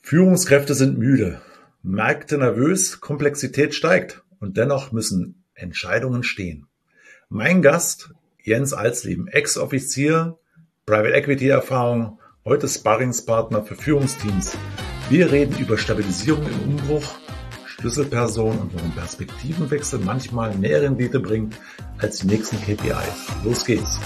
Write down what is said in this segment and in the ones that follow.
Führungskräfte sind müde, Märkte nervös, Komplexität steigt und dennoch müssen Entscheidungen stehen. Mein Gast, Jens Alsleben, Ex-Offizier, Private Equity Erfahrung, heute Sparringspartner für Führungsteams. Wir reden über Stabilisierung im Umbruch, Schlüsselpersonen und warum Perspektivenwechsel manchmal mehr Rendite bringt als die nächsten KPIs. Los geht's!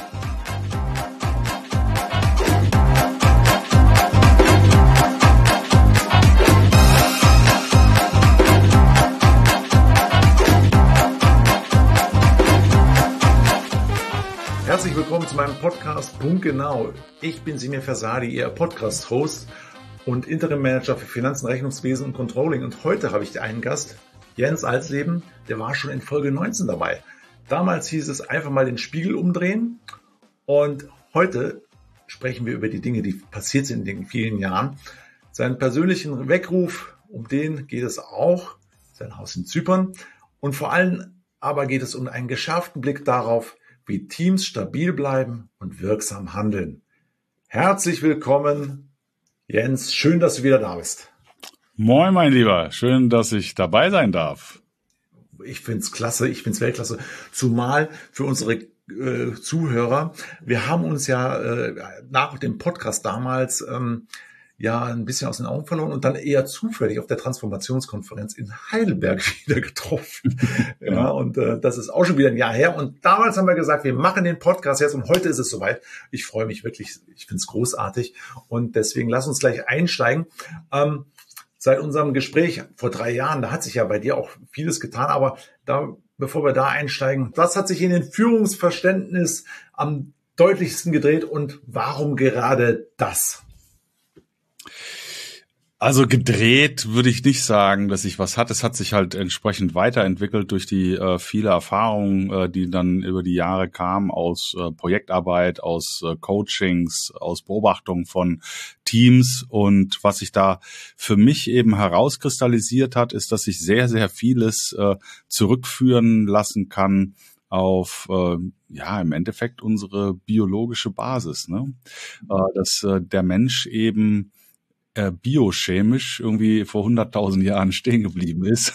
Herzlich willkommen zu meinem Podcast Punktgenau. Ich bin Semir Fersadi, Ihr Podcast-Host und Interim-Manager für Finanzen, Rechnungswesen und Controlling. Und heute habe ich einen Gast, Jens Alsleben, der war schon in Folge 19 dabei. Damals hieß es einfach mal den Spiegel umdrehen. Und heute sprechen wir über die Dinge, die passiert sind in den vielen Jahren. Seinen persönlichen Weckruf, um den geht es auch, sein Haus in Zypern. Und vor allem aber geht es um einen geschärften Blick darauf, wie Teams stabil bleiben und wirksam handeln. Herzlich willkommen, Jens. Schön, dass du wieder da bist. Moin, mein Lieber. Schön, dass ich dabei sein darf. Ich find's klasse. Ich find's Weltklasse. Zumal für unsere Zuhörer. Wir haben uns ja nach dem Podcast damals ein bisschen aus den Augen verloren und dann eher zufällig auf der Transformationskonferenz in Heidelberg wieder getroffen. Ja, und das ist auch schon wieder ein Jahr her. Und damals haben wir gesagt, wir machen den Podcast jetzt und heute ist es soweit. Ich freue mich wirklich, ich finde es großartig und deswegen lass uns gleich einsteigen. Seit unserem Gespräch vor 3 Jahren, da hat sich ja bei dir auch vieles getan, aber bevor wir da einsteigen, was hat sich in den Führungsverständnis am deutlichsten gedreht und warum gerade das? Also gedreht würde ich nicht sagen, dass sich was hat. Es hat sich halt entsprechend weiterentwickelt durch die viele Erfahrungen, die dann über die Jahre kamen aus Projektarbeit, aus Coachings, aus Beobachtung von Teams. Und was sich da für mich eben herauskristallisiert hat, ist, dass ich sehr, sehr vieles zurückführen lassen kann auf im Endeffekt unsere biologische Basis, ne? Dass der Mensch eben biochemisch irgendwie vor 100.000 Jahren stehen geblieben ist.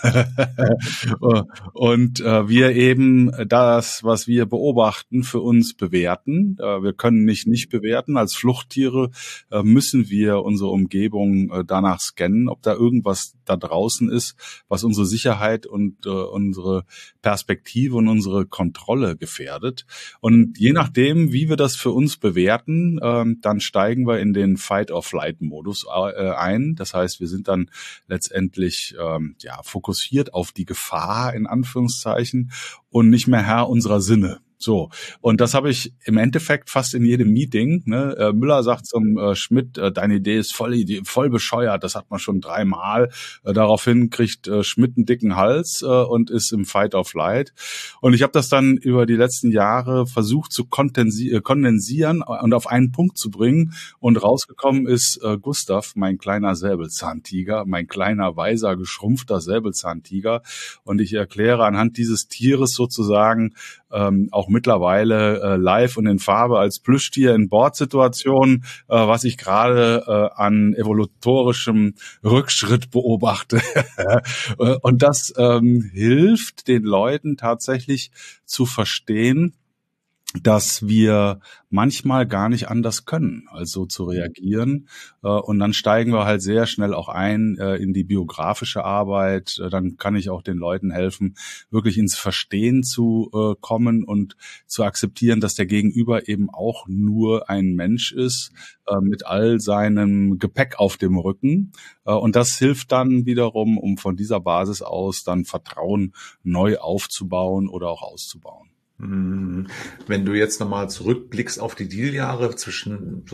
Und wir eben das, was wir beobachten, für uns bewerten. Wir können nicht bewerten. Als Fluchttiere müssen wir unsere Umgebung danach scannen, ob da irgendwas da draußen ist, was unsere Sicherheit und unsere Perspektive und unsere Kontrolle gefährdet. Und je nachdem, wie wir das für uns bewerten, dann steigen wir in den Fight-or-Flight-Modus ein. Das heißt, wir sind dann letztendlich fokussiert auf die Gefahr in Anführungszeichen und nicht mehr Herr unserer Sinne. So, und das habe ich im Endeffekt fast in jedem Meeting. Ne? Müller sagt zum Schmidt, deine Idee ist voll bescheuert, das hat man schon 3-mal. Daraufhin kriegt Schmidt einen dicken Hals und ist im Fight or Flight. Und ich habe das dann über die letzten Jahre versucht zu kondensieren und auf einen Punkt zu bringen. Und rausgekommen ist Gustav, mein kleiner Säbelzahntiger, mein kleiner, weiser, geschrumpfter Säbelzahntiger. Und ich erkläre anhand dieses Tieres sozusagen auch mittlerweile live und in Farbe als Plüschtier in Bordsituationen, was ich gerade an evolutorischem Rückschritt beobachte. Und das hilft den Leuten tatsächlich zu verstehen, dass wir manchmal gar nicht anders können, als so zu reagieren. Und dann steigen wir halt sehr schnell auch ein in die biografische Arbeit. Dann kann ich auch den Leuten helfen, wirklich ins Verstehen zu kommen und zu akzeptieren, dass der Gegenüber eben auch nur ein Mensch ist, mit all seinem Gepäck auf dem Rücken. Und das hilft dann wiederum, um von dieser Basis aus dann Vertrauen neu aufzubauen oder auch auszubauen. Wenn du jetzt nochmal zurückblickst auf die Dealjahre zwischen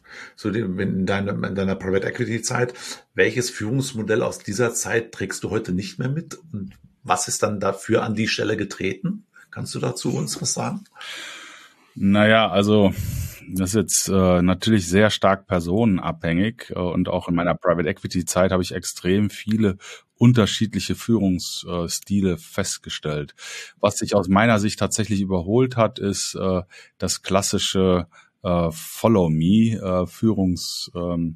in deiner Private Equity Zeit, welches Führungsmodell aus dieser Zeit trägst du heute nicht mehr mit und was ist dann dafür an die Stelle getreten? Kannst du dazu uns was sagen? Naja, also das ist jetzt natürlich sehr stark personenabhängig und auch in meiner Private Equity Zeit habe ich extrem viele unterschiedliche Führungsstile festgestellt. Was sich aus meiner Sicht tatsächlich überholt hat, ist das klassische Follow Me Führungs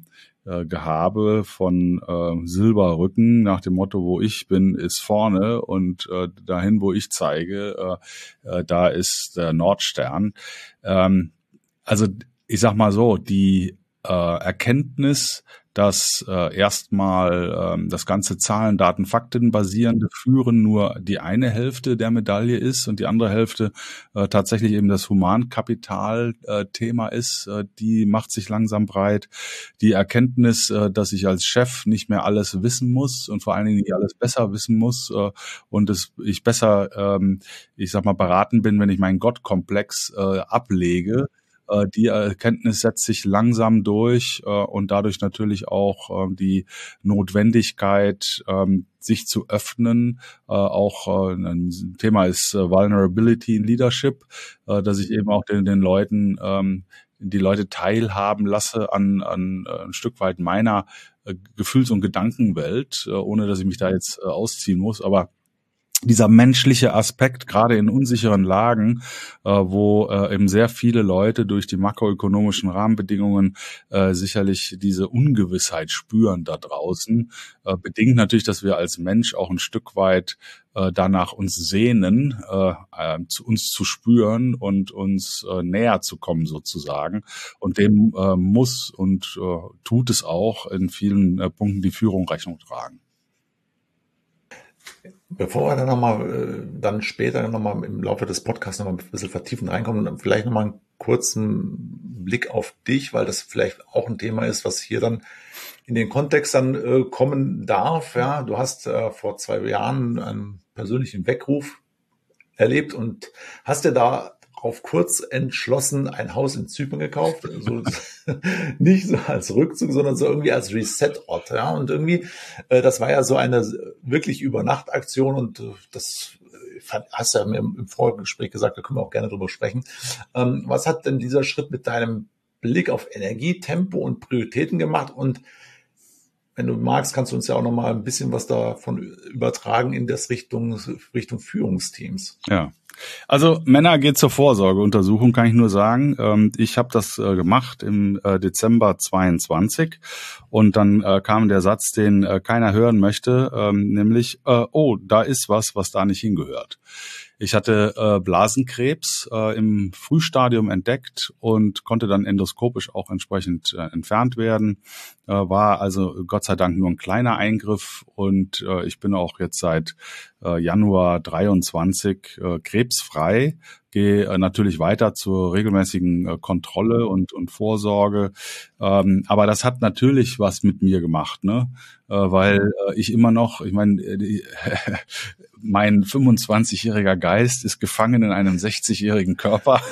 Gehabe von Silberrücken nach dem Motto, wo ich bin, ist vorne und dahin, wo ich zeige, da ist der Nordstern. Also ich sag mal so, die Erkenntnis, dass erstmal das ganze Zahlen, Daten, Fakten basierende Führen nur die eine Hälfte der Medaille ist und die andere Hälfte tatsächlich eben das Humankapital-Thema ist, die macht sich langsam breit. Die Erkenntnis, dass ich als Chef nicht mehr alles wissen muss und vor allen Dingen nicht alles besser wissen muss und ich besser, ich sag mal, beraten bin, wenn ich meinen Gottkomplex ablege. Die Erkenntnis setzt sich langsam durch und dadurch natürlich auch die Notwendigkeit, sich zu öffnen. Auch ein Thema ist Vulnerability in Leadership, dass ich eben auch den Leuten die Leute teilhaben lasse an ein Stück weit meiner Gefühls- und Gedankenwelt, ohne dass ich mich da jetzt ausziehen muss. Aber dieser menschliche Aspekt, gerade in unsicheren Lagen, wo eben sehr viele Leute durch die makroökonomischen Rahmenbedingungen sicherlich diese Ungewissheit spüren da draußen, bedingt natürlich, dass wir als Mensch auch ein Stück weit danach uns sehnen, uns zu spüren und uns näher zu kommen sozusagen. Und dem muss und tut es auch in vielen Punkten die Führung Rechnung tragen. Bevor wir dann später nochmal im Laufe des Podcasts nochmal ein bisschen vertiefend reinkommen und vielleicht nochmal einen kurzen Blick auf dich, weil das vielleicht auch ein Thema ist, was hier dann in den Kontext dann kommen darf. Ja, du hast vor 2 Jahren einen persönlichen Weckruf erlebt und hast dir da auf kurz entschlossen ein Haus in Zypern gekauft, also nicht so als Rückzug, sondern so irgendwie als Reset-Ort, ja, und irgendwie, das war ja so eine wirklich Übernachtaktion und das hast du ja im Vorgespräch gesagt, da können wir auch gerne drüber sprechen. Was hat denn dieser Schritt mit deinem Blick auf Energie, Tempo und Prioritäten gemacht? Und wenn du magst, kannst du uns ja auch noch mal ein bisschen was davon übertragen in das Richtung Führungsteams. Ja. Also Männer geht zur Vorsorgeuntersuchung, kann ich nur sagen. Ich habe das gemacht im Dezember 22 und dann kam der Satz, den keiner hören möchte, nämlich, oh, da ist was da nicht hingehört. Ich hatte Blasenkrebs im Frühstadium entdeckt und konnte dann endoskopisch auch entsprechend entfernt werden. War also Gott sei Dank nur ein kleiner Eingriff und ich bin auch jetzt seit Januar 23 krebsfrei. Gehe natürlich weiter zur regelmäßigen Kontrolle und Vorsorge. Aber das hat natürlich was mit mir gemacht, ne? Weil ich immer noch, ich meine, mein 25-jähriger Geist ist gefangen in einem 60-jährigen Körper.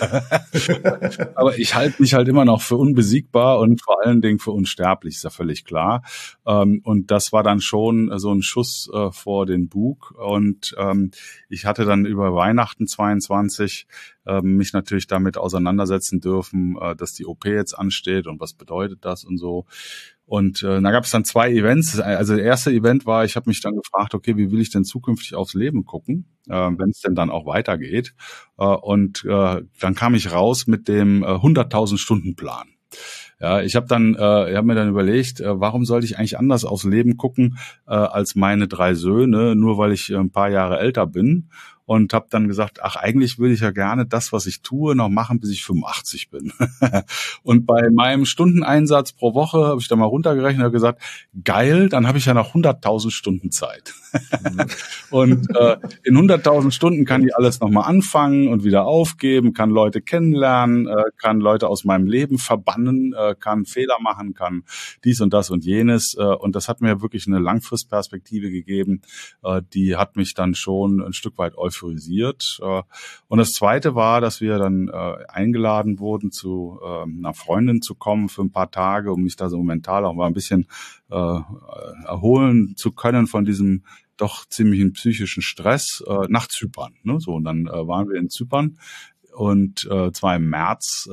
Aber ich halte mich halt immer noch für unbesiegbar und vor allen Dingen für unsterblich, ist ja völlig klar. Und das war dann schon so ein Schuss vor den Bug. Und ich hatte dann über Weihnachten 22 mich natürlich damit auseinandersetzen dürfen, dass die OP jetzt ansteht und was bedeutet das und so. Und da gab es dann 2 Events. Also das erste Event war, ich habe mich dann gefragt, okay, wie will ich denn zukünftig aufs Leben gucken, wenn es denn dann auch weitergeht. Und dann kam ich raus mit dem 100.000 Stunden Plan. Ja, ich habe mir dann überlegt, warum sollte ich eigentlich anders aufs Leben gucken als meine 3 Söhne, nur weil ich ein paar Jahre älter bin. Und habe dann gesagt, ach, eigentlich würde ich ja gerne das, was ich tue, noch machen, bis ich 85 bin. Und bei meinem Stundeneinsatz pro Woche habe ich da mal runtergerechnet und gesagt, geil, dann habe ich ja noch 100.000 Stunden Zeit. Und in 100.000 Stunden kann ich alles nochmal anfangen und wieder aufgeben, kann Leute kennenlernen, kann Leute aus meinem Leben verbannen, kann Fehler machen, kann dies und das und jenes. Und das hat mir wirklich eine Langfristperspektive gegeben. Die hat mich dann schon ein Stück weit euphorisiert. Und das Zweite war, dass wir dann eingeladen wurden, zu einer Freundin zu kommen für ein paar Tage, um mich da so mental auch mal ein bisschen erholen zu können von diesem doch ziemlichen psychischen Stress nach Zypern. Ne? So, und dann waren wir in Zypern und zwar im März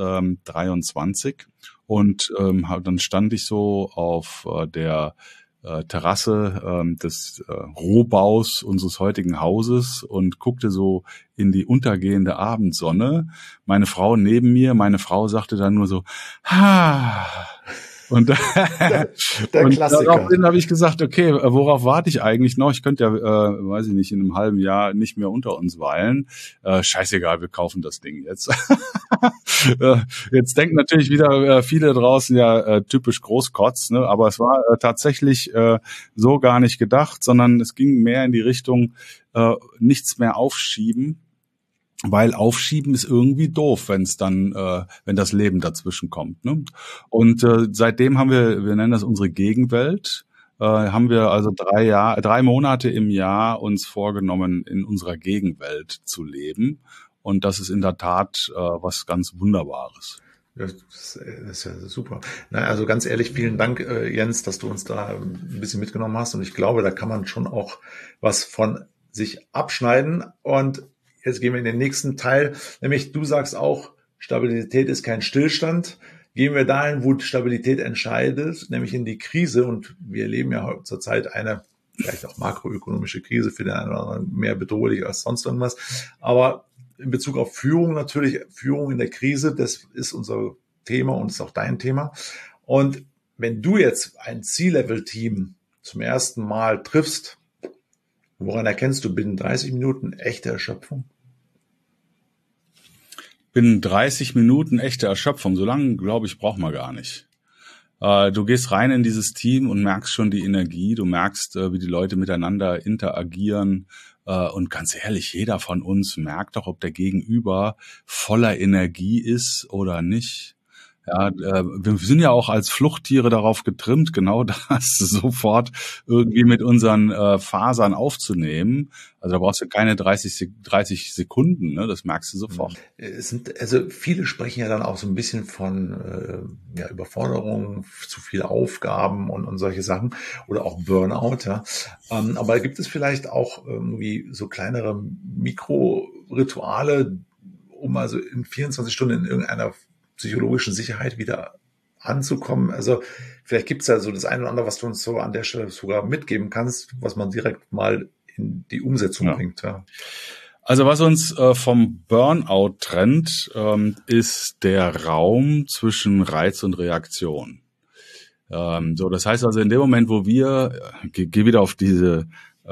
23 und dann stand ich so auf der Terrasse des Rohbaus unseres heutigen Hauses und guckte so in die untergehende Abendsonne. Meine Frau neben mir, meine Frau sagte dann nur so, ha. Und, Der und Klassiker. daraufhin habe ich gesagt, okay, worauf warte ich eigentlich noch? Ich könnte ja, weiß ich nicht, in einem halben Jahr nicht mehr unter uns weilen. Scheißegal, wir kaufen das Ding jetzt. Jetzt denken natürlich wieder viele draußen ja typisch Großkotz, ne? Aber es war tatsächlich so gar nicht gedacht, sondern es ging mehr in die Richtung nichts mehr aufschieben. Weil aufschieben ist irgendwie doof, wenn das Leben dazwischen kommt. Ne? Und seitdem haben wir nennen das unsere Gegenwelt, haben wir also 3 Monate im Jahr uns vorgenommen, in unserer Gegenwelt zu leben. Und das ist in der Tat was ganz Wunderbares. Das ist ja super. Na, also ganz ehrlich, vielen Dank, Jens, dass du uns da ein bisschen mitgenommen hast. Und ich glaube, da kann man schon auch was von sich abschneiden. Und jetzt gehen wir in den nächsten Teil, nämlich du sagst auch, Stabilität ist kein Stillstand. Gehen wir dahin, wo Stabilität entscheidet, nämlich in die Krise. Und wir erleben ja zurzeit eine vielleicht auch makroökonomische Krise, für den einen oder anderen mehr bedrohlich als sonst irgendwas. Aber in Bezug auf Führung natürlich, Führung in der Krise, das ist unser Thema und ist auch dein Thema. Und wenn du jetzt ein C-Level-Team zum ersten Mal triffst, woran erkennst du binnen 30 Minuten echte Erschöpfung? Binnen 30 Minuten echte Erschöpfung. So lange, glaube ich, braucht man gar nicht. Du gehst rein in dieses Team und merkst schon die Energie. Du merkst, wie die Leute miteinander interagieren. Und ganz ehrlich, jeder von uns merkt doch, ob der Gegenüber voller Energie ist oder nicht. Ja, wir sind ja auch als Fluchttiere darauf getrimmt, genau das sofort irgendwie mit unseren Fasern aufzunehmen. Also da brauchst du keine 30 Sekunden, ne? Das merkst du sofort. Also viele sprechen ja dann auch so ein bisschen von Überforderung, zu viele Aufgaben und solche Sachen oder auch Burnout. Ja. Aber gibt es vielleicht auch irgendwie so kleinere Mikrorituale, um also in 24 Stunden in irgendeiner psychologischen Sicherheit wieder anzukommen? Also vielleicht gibt es ja so das eine oder andere, was du uns so an der Stelle sogar mitgeben kannst, was man direkt mal in die Umsetzung bringt. Ja. Also was uns vom Burnout trennt, ist der Raum zwischen Reiz und Reaktion. Das heißt also in dem Moment, wo wir, geh wieder auf diese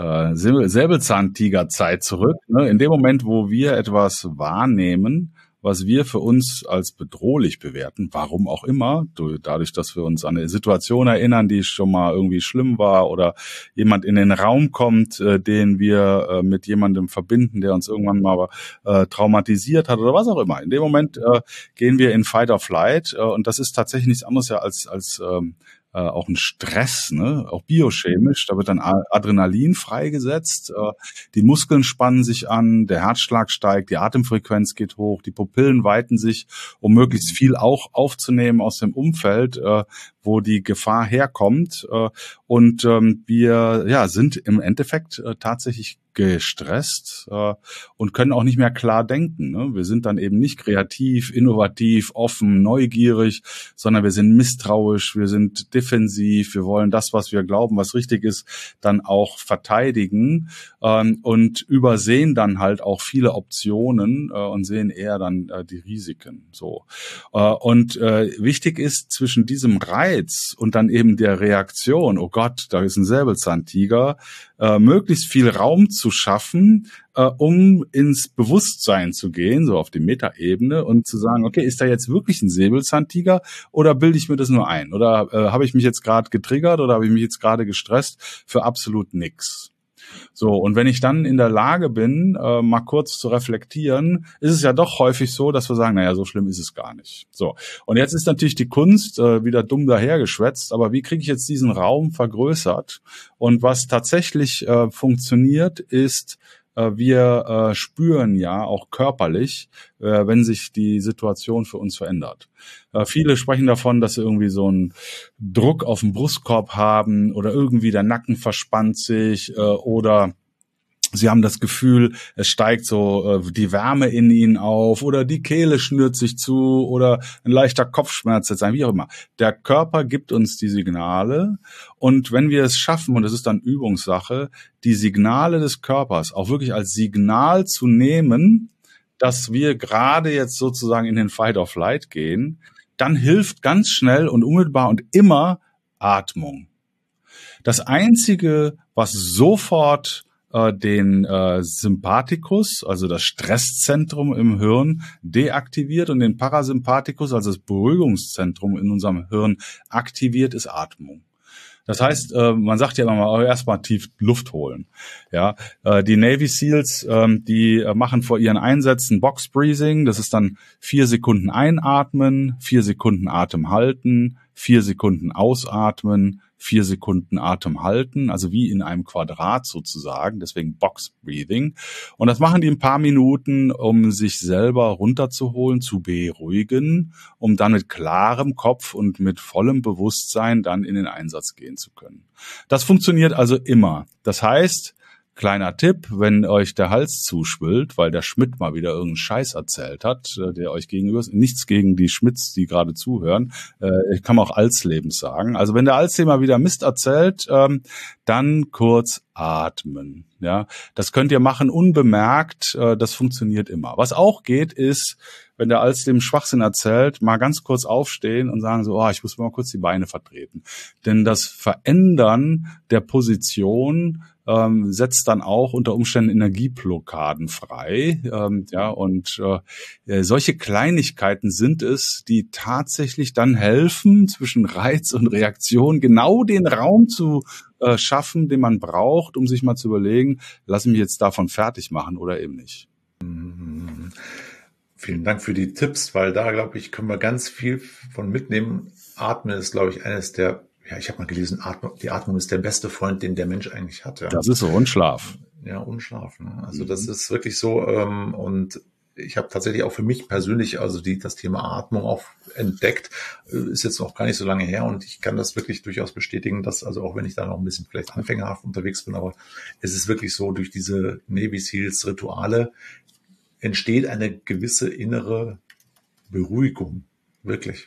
Säbelzahntiger-Zeit zurück, ne? In dem Moment, wo wir etwas wahrnehmen, was wir für uns als bedrohlich bewerten, warum auch immer, dadurch, dass wir uns an eine Situation erinnern, die schon mal irgendwie schlimm war oder jemand in den Raum kommt, den wir mit jemandem verbinden, der uns irgendwann mal traumatisiert hat oder was auch immer. In dem Moment gehen wir in Fight or Flight und das ist tatsächlich nichts anderes ja als auch ein Stress, ne, auch biochemisch. Da wird dann Adrenalin freigesetzt, die Muskeln spannen sich an, der Herzschlag steigt, die Atemfrequenz geht hoch, die Pupillen weiten sich, um möglichst viel auch aufzunehmen aus dem Umfeld, wo die Gefahr herkommt. Und wir sind im Endeffekt tatsächlich gestresst und können auch nicht mehr klar denken. Ne? Wir sind dann eben nicht kreativ, innovativ, offen, neugierig, sondern wir sind misstrauisch, wir sind defensiv, wir wollen das, was wir glauben, was richtig ist, dann auch verteidigen und übersehen dann halt auch viele Optionen und sehen eher dann die Risiken. So. Und wichtig ist zwischen diesem Reiz und dann eben der Reaktion, oh Gott, da ist ein Säbelzahntiger, möglichst viel Raum zu schaffen, um ins Bewusstsein zu gehen, so auf die Metaebene und zu sagen, okay, ist da jetzt wirklich ein Säbelzahntiger oder bilde ich mir das nur ein? Oder habe ich mich jetzt gerade getriggert oder habe ich mich jetzt gerade gestresst für absolut nix? So, und wenn ich dann in der Lage bin, mal kurz zu reflektieren, ist es ja doch häufig so, dass wir sagen, naja, so schlimm ist es gar nicht. So, und jetzt ist natürlich die Kunst wieder dumm dahergeschwätzt, aber wie kriege ich jetzt diesen Raum vergrößert? Und was tatsächlich funktioniert, ist, wir spüren ja auch körperlich, wenn sich die Situation für uns verändert. Viele sprechen davon, dass sie irgendwie so einen Druck auf dem Brustkorb haben oder irgendwie der Nacken verspannt sich oder sie haben das Gefühl, es steigt so die Wärme in ihnen auf oder die Kehle schnürt sich zu oder ein leichter Kopfschmerz jetzt sein, wie auch immer. Der Körper gibt uns die Signale und wenn wir es schaffen, und das ist dann Übungssache, die Signale des Körpers auch wirklich als Signal zu nehmen, dass wir gerade jetzt sozusagen in den Fight or Flight gehen, dann hilft ganz schnell und unmittelbar und immer Atmung. Das Einzige, was sofort den Sympathikus, also das Stresszentrum im Hirn, deaktiviert und den Parasympathikus, also das Beruhigungszentrum in unserem Hirn, aktiviert, ist Atmung. Das heißt, man sagt ja immer mal, erstmal tief Luft holen. Ja, die Navy Seals, die machen vor ihren Einsätzen Box Breathing. Das ist dann 4 Sekunden einatmen, 4 Sekunden Atem halten, 4 Sekunden ausatmen, 4 Sekunden Atem halten, also wie in einem Quadrat sozusagen, deswegen Box Breathing. Und das machen die ein paar Minuten, um sich selber runterzuholen, zu beruhigen, um dann mit klarem Kopf und mit vollem Bewusstsein dann in den Einsatz gehen zu können. Das funktioniert also immer. Das heißt, kleiner Tipp, wenn euch der Hals zuschwillt, weil der Schmidt mal wieder irgendeinen Scheiß erzählt hat, der euch gegenüber ist, nichts gegen die Schmidts, die gerade zuhören, ich kann auch Alslebens sagen. Also wenn der Alsleben mal wieder Mist erzählt, dann kurz atmen. Ja, das könnt ihr machen unbemerkt, das funktioniert immer. Was auch geht, ist, wenn der Alsleben Schwachsinn erzählt, mal ganz kurz aufstehen und sagen so, ich muss mal kurz die Beine vertreten. Denn das Verändern der Position setzt dann auch unter Umständen Energieblockaden frei. Solche Kleinigkeiten sind es, die tatsächlich dann helfen, zwischen Reiz und Reaktion genau den Raum zu schaffen, den man braucht, um sich mal zu überlegen, lass mich jetzt davon fertig machen oder eben nicht. Vielen Dank für die Tipps, weil da, glaube ich, können wir ganz viel von mitnehmen. Atmen ist, glaube ich, eines der, ich habe mal gelesen, die Atmung ist der beste Freund, den der Mensch eigentlich hat. Ja. Das ist so, und Schlaf. Ja, und Schlaf. Ne? Also das ist wirklich so. Und ich habe tatsächlich auch für mich persönlich das Thema Atmung auch entdeckt. Ist jetzt noch gar nicht so lange her und ich kann das wirklich durchaus bestätigen, dass, also auch wenn ich da noch ein bisschen vielleicht anfängerhaft unterwegs bin, aber es ist wirklich so, durch diese Navy Seals Rituale entsteht eine gewisse innere Beruhigung. Wirklich.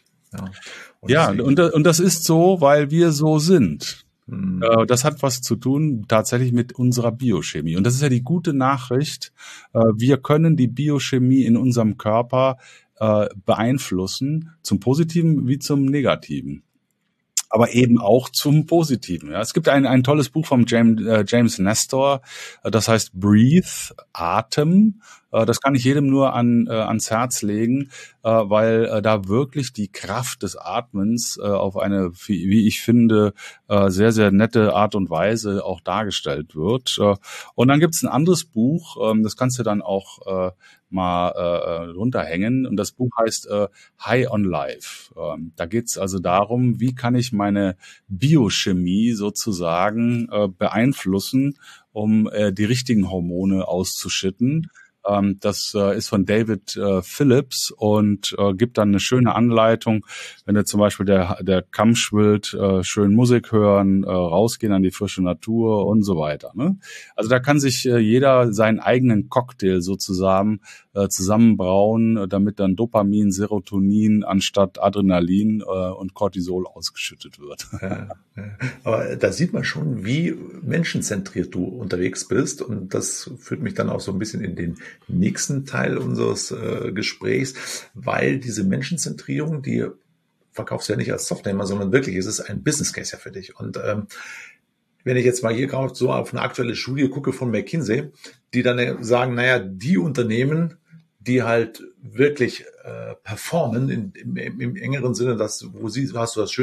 Ja, und das ist so, weil wir so sind. Das hat was zu tun tatsächlich mit unserer Biochemie. Und das ist ja die gute Nachricht. Wir können die Biochemie in unserem Körper beeinflussen, zum Positiven wie zum Negativen. Aber eben auch zum Positiven. Ja. Es gibt ein tolles Buch vom James Nestor, das heißt Breathe, Atem. Das kann ich jedem nur ans Herz legen, weil da wirklich die Kraft des Atmens auf eine, wie ich finde, sehr, sehr nette Art und Weise auch dargestellt wird. Und dann gibt's ein anderes Buch, das kannst du dann auch mal runterhängen. Und das Buch heißt High on Life. Da geht's also darum, wie kann ich meine Biochemie sozusagen beeinflussen, um die richtigen Hormone auszuschütten. Das ist von David Phillips und gibt dann eine schöne Anleitung, wenn du zum Beispiel der Kamm schwillt, schön Musik hören, rausgehen an die frische Natur und so weiter. Ne? Also da kann sich jeder seinen eigenen Cocktail sozusagen zusammenbrauen, damit dann Dopamin, Serotonin anstatt Adrenalin und Cortisol ausgeschüttet wird. Ja. Aber da sieht man schon, wie menschenzentriert du unterwegs bist und das führt mich dann auch so ein bisschen in den nächsten Teil unseres Gesprächs, weil diese Menschenzentrierung, die verkaufst du ja nicht als Softnehmer, sondern wirklich, es ist ein Business Case ja für dich. Und wenn ich jetzt mal hier gerade so auf eine aktuelle Studie gucke von McKinsey, die dann sagen, die Unternehmen, die halt wirklich performen im engeren Sinne, hast du das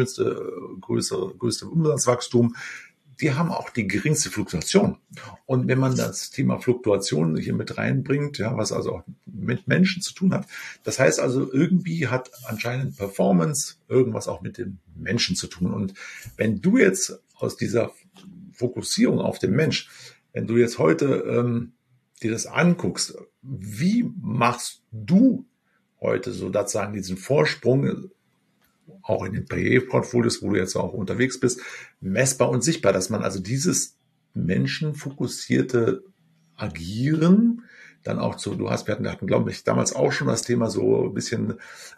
größte Umsatzwachstum, die haben auch die geringste Fluktuation. Und wenn man das Thema Fluktuation hier mit reinbringt, was also auch mit Menschen zu tun hat, das heißt also, irgendwie hat anscheinend Performance irgendwas auch mit den Menschen zu tun. Und wenn du jetzt aus dieser Fokussierung auf den Mensch, wenn du jetzt heute dir das anguckst, wie machst du heute sozusagen diesen Vorsprung, auch in den PE-Portfolios, wo du jetzt auch unterwegs bist, messbar und sichtbar, dass man also dieses menschenfokussierte Agieren dann auch wir hatten, glaube ich, damals auch schon das Thema so ein bisschen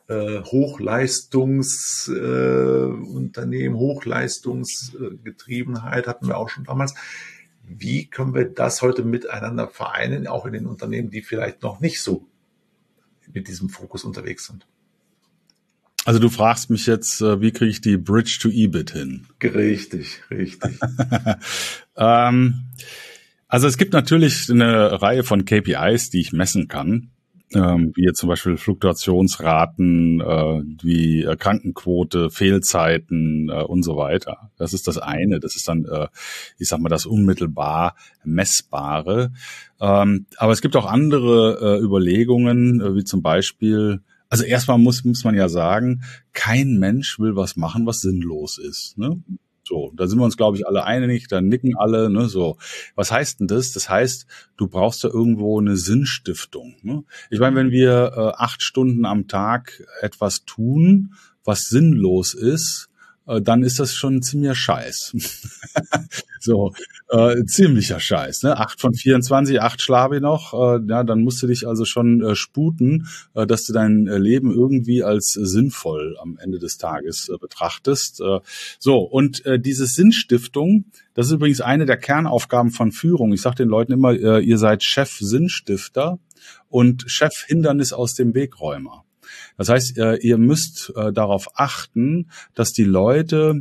Hochleistungsunternehmen, Hochleistungsgetriebenheit hatten wir auch schon damals. Wie können wir das heute miteinander vereinen, auch in den Unternehmen, die vielleicht noch nicht so mit diesem Fokus unterwegs sind? Also du fragst mich jetzt, wie kriege ich die Bridge to EBIT hin? Richtig, richtig. ähm, also es gibt natürlich eine Reihe von KPIs, die ich messen kann, wie jetzt zum Beispiel Fluktuationsraten, wie Krankenquote, Fehlzeiten und so weiter. Das ist das eine. Das ist dann, ich sag mal, das unmittelbar Messbare. Aber es gibt auch andere Überlegungen, wie zum Beispiel, also erstmal muss man ja sagen, kein Mensch will was machen, was sinnlos ist, ne? So, da sind wir uns, glaube ich, alle einig, da nicken alle, ne, so. Was heißt denn das? Das heißt, du brauchst da irgendwo eine Sinnstiftung, ne? Ich meine, wenn wir 8 Stunden am Tag etwas tun, was sinnlos ist, dann ist das schon ein ziemlicher Scheiß. So, ziemlicher Scheiß, ne? 8 von 24, 8 schlafe ich noch, ja, dann musst du dich also schon sputen, dass du dein Leben irgendwie als sinnvoll am Ende des Tages betrachtest. So, und diese Sinnstiftung, das ist übrigens eine der Kernaufgaben von Führung. Ich sage den Leuten immer, ihr seid Chef-Sinnstifter und Chef-Hindernis aus dem Wegräumer. Das heißt, ihr müsst darauf achten, dass die Leute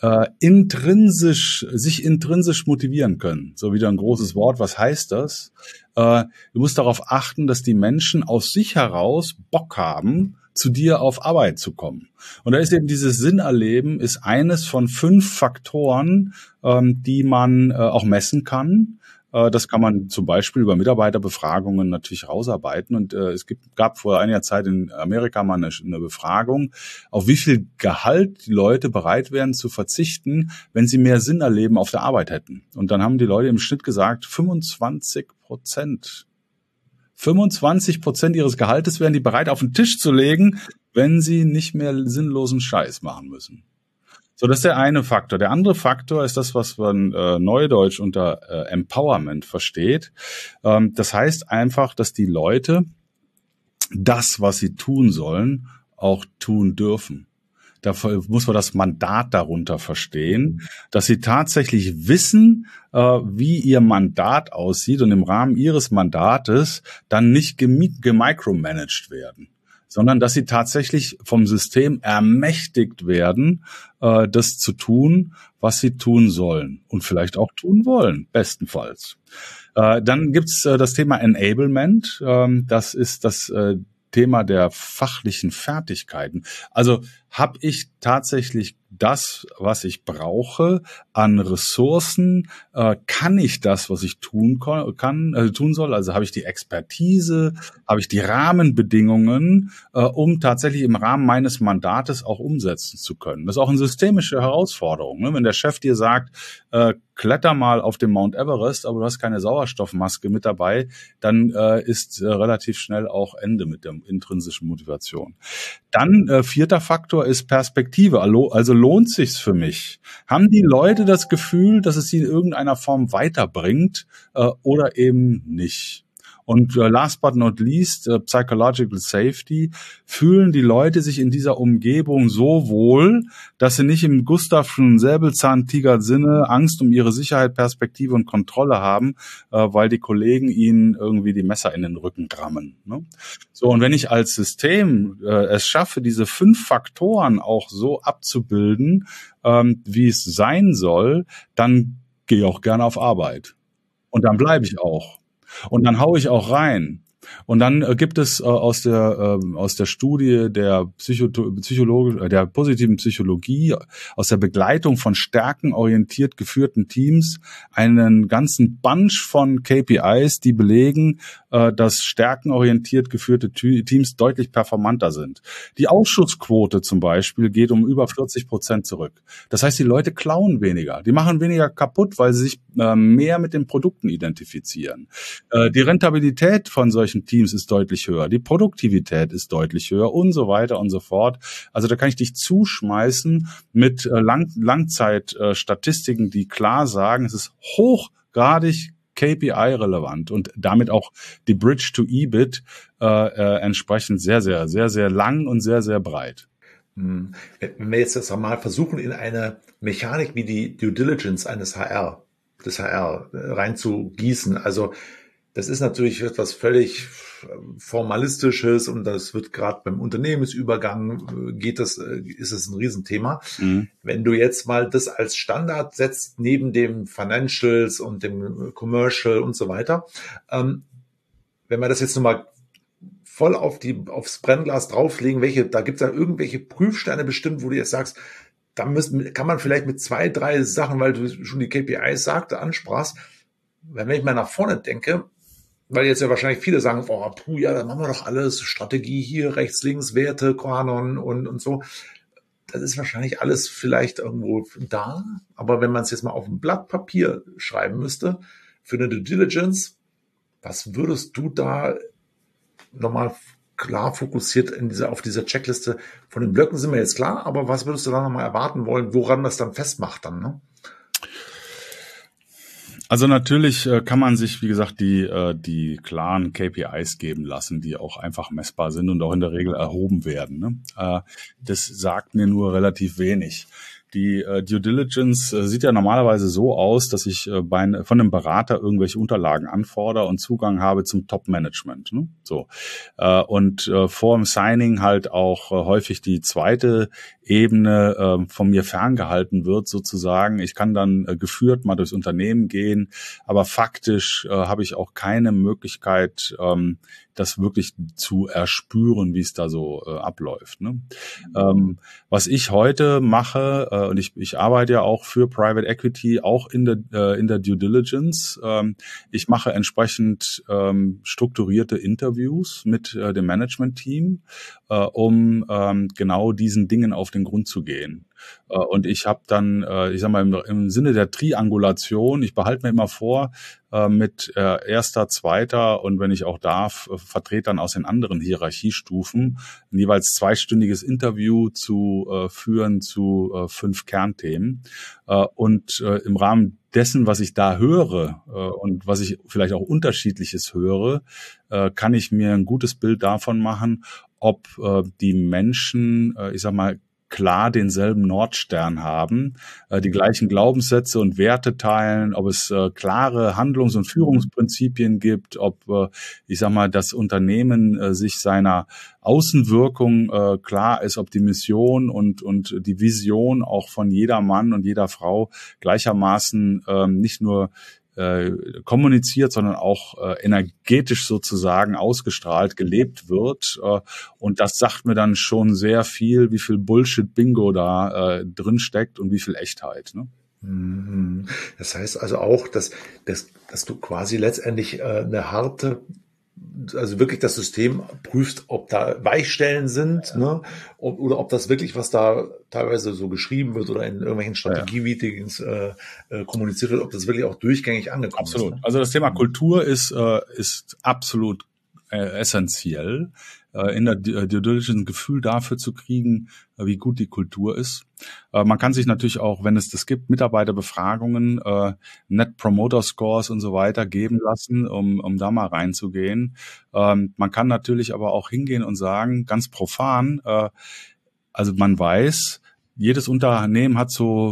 sich intrinsisch motivieren können. So wieder ein großes Wort. Was heißt das? Du musst darauf achten, dass die Menschen aus sich heraus Bock haben, zu dir auf Arbeit zu kommen. Und da ist eben dieses Sinnerleben ist eines von 5 Faktoren, die man auch messen kann. Das kann man zum Beispiel über Mitarbeiterbefragungen natürlich rausarbeiten. Und gab vor einiger Zeit in Amerika mal eine Befragung, auf wie viel Gehalt die Leute bereit wären zu verzichten, wenn sie mehr Sinnerleben auf der Arbeit hätten. Und dann haben die Leute im Schnitt gesagt, 25%. 25% ihres Gehaltes wären die bereit auf den Tisch zu legen, wenn sie nicht mehr sinnlosen Scheiß machen müssen. So, das ist der eine Faktor. Der andere Faktor ist das, was man neudeutsch unter Empowerment versteht. Das heißt einfach, dass die Leute das, was sie tun sollen, auch tun dürfen. Dafür muss man das Mandat darunter verstehen, dass sie tatsächlich wissen, wie ihr Mandat aussieht und im Rahmen ihres Mandates dann nicht gemicromanagt werden, sondern dass sie tatsächlich vom System ermächtigt werden, das zu tun, was sie tun sollen und vielleicht auch tun wollen, bestenfalls. Dann gibt's das Thema Enablement. Das ist das Thema der fachlichen Fertigkeiten. Also habe ich tatsächlich das, was ich brauche an Ressourcen? Kann ich das, was ich tun soll? Also habe ich die Expertise, habe ich die Rahmenbedingungen, um tatsächlich im Rahmen meines Mandates auch umsetzen zu können? Das ist auch eine systemische Herausforderung, ne? Wenn der Chef dir sagt, kletter mal auf dem Mount Everest, aber du hast keine Sauerstoffmaske mit dabei, dann ist relativ schnell auch Ende mit der intrinsischen Motivation. Dann 4. Faktor ist Perspektive. Also lohnt sich's für mich? Haben die Leute das Gefühl, dass es sie in irgendeiner Form weiterbringt oder eben nicht? Und last but not least, Psychological Safety. Fühlen die Leute sich in dieser Umgebung so wohl, dass sie nicht im Gustavschen Säbelzahntiger-Sinne Angst um ihre Sicherheit, Perspektive und Kontrolle haben, weil die Kollegen ihnen irgendwie die Messer in den Rücken rammen, ne? So, und wenn ich als System es schaffe, diese 5 Faktoren auch so abzubilden, wie es sein soll, dann gehe ich auch gerne auf Arbeit. Und dann bleibe ich auch. Und dann haue ich auch rein. Und dann gibt es aus der Studie der der positiven Psychologie, aus der Begleitung von stärkenorientiert geführten Teams, einen ganzen Bunch von KPIs, die belegen, dass stärkenorientiert geführte Teams deutlich performanter sind. Die Ausschussquote zum Beispiel geht um über 40% zurück. Das heißt, die Leute klauen weniger. Die machen weniger kaputt, weil sie sich mehr mit den Produkten identifizieren. Die Rentabilität von solchen Teams ist deutlich höher. Die Produktivität ist deutlich höher und so weiter und so fort. Also da kann ich dich zuschmeißen mit Langzeitstatistiken, die klar sagen, es ist hochgradig KPI-relevant und damit auch die Bridge to EBIT entsprechend sehr, sehr, sehr, sehr lang und sehr, sehr breit. Wenn wir jetzt das mal versuchen, in eine Mechanik wie die Due Diligence des HR rein zu gießen, also das ist natürlich etwas völlig Formalistisches und das wird gerade beim Unternehmensübergang ist es ein Riesenthema. Mhm. Wenn du jetzt mal das als Standard setzt, neben dem Financials und dem Commercial und so weiter, wenn wir das jetzt nochmal voll aufs Brennglas drauflegen, da gibt es ja irgendwelche Prüfsteine bestimmt, wo du jetzt sagst, kann man vielleicht mit 2, 3 Sachen, weil du schon die KPIs ansprachst, wenn ich mal nach vorne denke, weil jetzt ja wahrscheinlich viele sagen, ja, dann machen wir doch alles, Strategie hier, rechts, links, Werte, Quanon und so. Das ist wahrscheinlich alles vielleicht irgendwo da, aber wenn man es jetzt mal auf ein Blatt Papier schreiben müsste, für eine Due Diligence, was würdest du da nochmal klar fokussiert auf dieser Checkliste? Von den Blöcken sind wir jetzt klar, aber was würdest du da nochmal erwarten wollen, woran das dann festmacht dann, ne? Also natürlich kann man sich, wie gesagt, die klaren KPIs geben lassen, die auch einfach messbar sind und auch in der Regel erhoben werden. Ne? Das sagt mir nur relativ wenig. Die Due Diligence sieht ja normalerweise so aus, dass ich von einem Berater irgendwelche Unterlagen anfordere und Zugang habe zum Top-Management. Ne? So. Und vor dem Signing halt auch häufig die zweite Ebene von mir ferngehalten wird, sozusagen. Ich kann dann geführt mal durchs Unternehmen gehen, aber faktisch habe ich auch keine Möglichkeit, das wirklich zu erspüren, wie es da so abläuft. Ne? Was ich heute mache, und ich arbeite ja auch für Private Equity, auch in der Due Diligence. Ich mache entsprechend strukturierte Interviews mit dem Management-Team, um genau diesen Dingen auf den Grund zu gehen. Und ich habe dann, ich sag mal, im Sinne der Triangulation, ich behalte mir immer vor, mit erster, zweiter und wenn ich auch darf, Vertretern aus den anderen Hierarchiestufen ein jeweils 2-stündiges Interview zu führen zu 5 Kernthemen. Und im Rahmen dessen, was ich da höre und was ich vielleicht auch Unterschiedliches höre, kann ich mir ein gutes Bild davon machen, ob die Menschen, ich sag mal, klar denselben Nordstern haben, die gleichen Glaubenssätze und Werte teilen, ob es klare Handlungs- und Führungsprinzipien gibt, ob, ich sag mal, das Unternehmen sich seiner Außenwirkung klar ist, ob die Mission und die Vision auch von jeder Mann und jeder Frau gleichermaßen nicht nur kommuniziert, sondern auch energetisch sozusagen ausgestrahlt, gelebt wird. Und das sagt mir dann schon sehr viel, wie viel Bullshit-Bingo da drin steckt und wie viel Echtheit. Ne? Das heißt also auch, dass du quasi letztendlich eine harte, also wirklich das System prüfst, ob da Weichstellen sind, ne? Oder ob das wirklich, was da teilweise so geschrieben wird oder in irgendwelchen Strategie-Meetings kommuniziert wird, ob das wirklich auch durchgängig angekommen ist. Absolut. Also das Thema Kultur ist absolut essentiell, in der Due Diligence ein Gefühl dafür zu kriegen, wie gut die Kultur ist. Man kann sich natürlich auch, wenn es das gibt, Mitarbeiterbefragungen, Net Promoter Scores und so weiter geben lassen, um da mal reinzugehen. Man kann natürlich aber auch hingehen und sagen, ganz profan, also man weiß, jedes Unternehmen hat so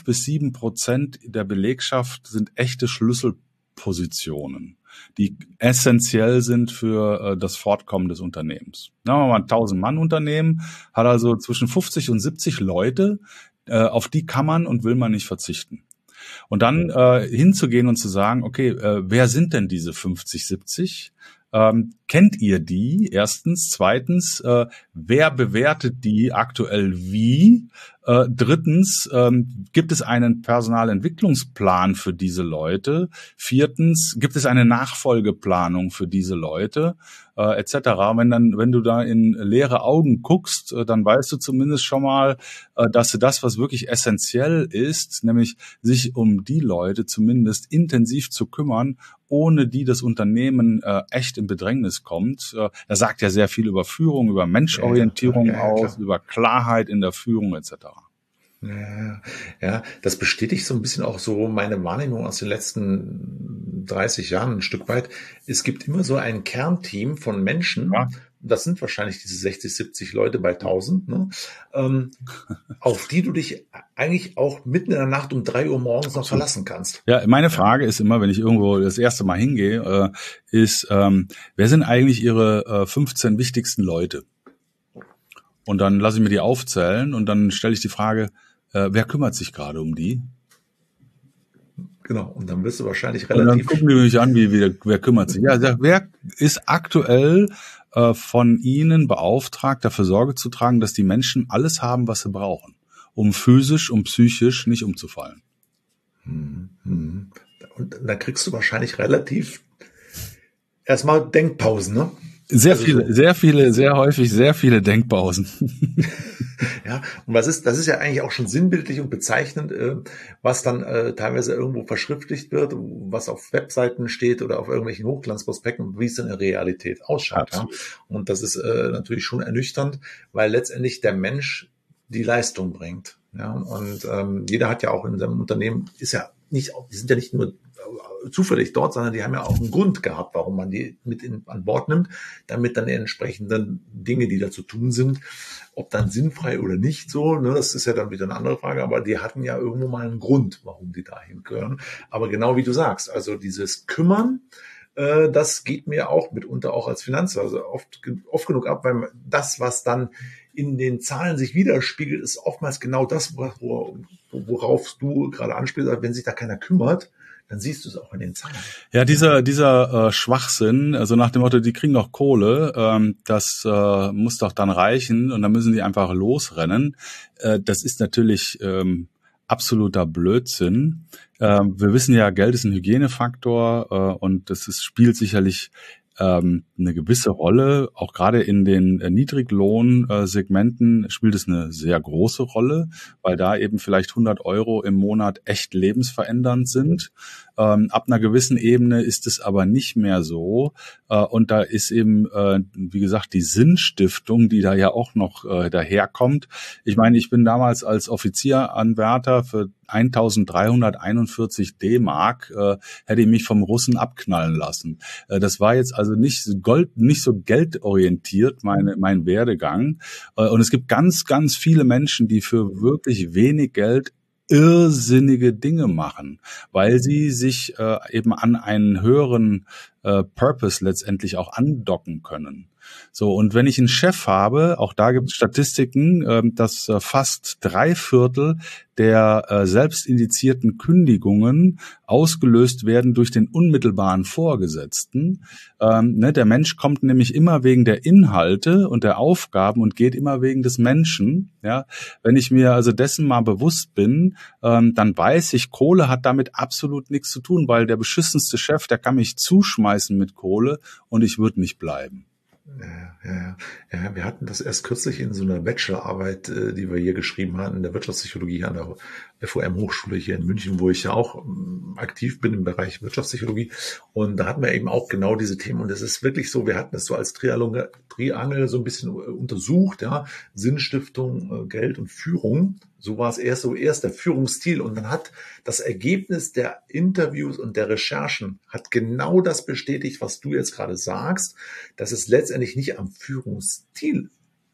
5-7% der Belegschaft sind echte Schlüsselpositionen, die essentiell sind für das Fortkommen des Unternehmens. Sagen wir mal, ein 1000-Mann-Unternehmen hat also zwischen 50 und 70 Leute, auf die kann man und will man nicht verzichten. Und dann hinzugehen und zu sagen, okay, wer sind denn diese 50, 70? Kennt ihr die? Erstens. Zweitens, wer bewertet die aktuell wie? Drittens, gibt es einen Personalentwicklungsplan für diese Leute? Viertens, gibt es eine Nachfolgeplanung für diese Leute? Etc. Wenn du da in leere Augen guckst, dann weißt du zumindest schon mal, dass das, was wirklich essentiell ist, nämlich sich um die Leute zumindest intensiv zu kümmern, ohne die das Unternehmen echt in Bedrängnis kommt. Das sagt ja sehr viel über Führung, über Menschorientierung aus, über Klarheit in der Führung etc. Ja, das bestätigt so ein bisschen auch so meine Wahrnehmung aus den letzten 30 Jahren ein Stück weit. Es gibt immer so ein Kernteam von Menschen, das sind wahrscheinlich diese 60, 70 Leute bei 1000, ne? Auf die du dich eigentlich auch mitten in der Nacht um 3 Uhr morgens noch verlassen kannst. Ja, meine Frage ist immer, wenn ich irgendwo das erste Mal hingehe, ist, wer sind eigentlich Ihre 15 wichtigsten Leute? Und dann lasse ich mir die aufzählen und dann stelle ich die Frage, wer kümmert sich gerade um die? Genau, und dann wirst du wahrscheinlich Und dann relativ... gucken die mich an, wer kümmert sich? Ja, wer ist aktuell von Ihnen beauftragt, dafür Sorge zu tragen, dass die Menschen alles haben, was sie brauchen, um physisch, um psychisch nicht umzufallen? Und dann kriegst du wahrscheinlich relativ erstmal Denkpausen, ne? Sehr häufig sehr viele Denkpausen. Ja, und das ist ja eigentlich auch schon sinnbildlich und bezeichnend, was dann teilweise irgendwo verschriftlicht wird, was auf Webseiten steht oder auf irgendwelchen Hochglanzprospekten, wie es dann in Realität ausschaut. Ja? Und das ist natürlich schon ernüchternd, weil letztendlich der Mensch die Leistung bringt. Ja? Und jeder hat ja auch in seinem Unternehmen, die sind ja nicht nur zufällig dort, sondern die haben ja auch einen Grund gehabt, warum man die mit an Bord nimmt, damit dann die entsprechenden Dinge, die da zu tun sind, ob dann sinnfrei oder nicht so, ne, das ist ja dann wieder eine andere Frage, aber die hatten ja irgendwo mal einen Grund, warum die dahin gehören. Aber genau wie du sagst, also dieses Kümmern, das geht mir auch mitunter auch als Finanzer, also oft genug ab, weil das, was dann in den Zahlen sich widerspiegelt, ist oftmals genau das, worauf du gerade anspielst. Also wenn sich da keiner kümmert, dann siehst du es auch in den Zahlen. Ja, dieser Schwachsinn, also nach dem Motto, die kriegen doch Kohle, das muss doch dann reichen und dann müssen die einfach losrennen. Das ist natürlich absoluter Blödsinn. Wir wissen ja, Geld ist ein Hygienefaktor und spielt sicherlich eine gewisse Rolle. Auch gerade in den Niedriglohnsegmenten spielt es eine sehr große Rolle, weil da eben vielleicht 100 € im Monat echt lebensverändernd sind. Ab einer gewissen Ebene ist es aber nicht mehr so. Und da ist eben, wie gesagt, die Sinnstiftung, die da ja auch noch daherkommt. Ich meine, ich bin damals als Offizieranwärter für 1.341 D-Mark hätte ich mich vom Russen abknallen lassen. Das war jetzt also nicht so geldorientiert, mein Werdegang. Und es gibt ganz, ganz viele Menschen, die für wirklich wenig Geld irrsinnige Dinge machen, weil sie sich eben an einen höheren Purpose letztendlich auch andocken können. So, und wenn ich einen Chef habe, auch da gibt es Statistiken, dass fast 3/4 der selbst indizierten Kündigungen ausgelöst werden durch den unmittelbaren Vorgesetzten. Der Mensch kommt nämlich immer wegen der Inhalte und der Aufgaben und geht immer wegen des Menschen. Ja, wenn ich mir also dessen mal bewusst bin, dann weiß ich, Kohle hat damit absolut nichts zu tun, weil der beschissenste Chef, der kann mich zuschmeißen mit Kohle und ich würde nicht bleiben. Ja, wir hatten das erst kürzlich in so einer Bachelorarbeit, die wir hier geschrieben hatten, in der Wirtschaftspsychologie an der FOM-Hochschule hier in München, wo ich ja auch aktiv bin im Bereich Wirtschaftspsychologie. Und da hatten wir eben auch genau diese Themen. Und es ist wirklich so, wir hatten das so als Triangel so ein bisschen untersucht, ja, Sinnstiftung, Geld und Führung. So war es erst der Führungsstil. Und dann hat das Ergebnis der Interviews und der Recherchen hat genau das bestätigt, was du jetzt gerade sagst, dass es letztendlich nicht am Führungsstil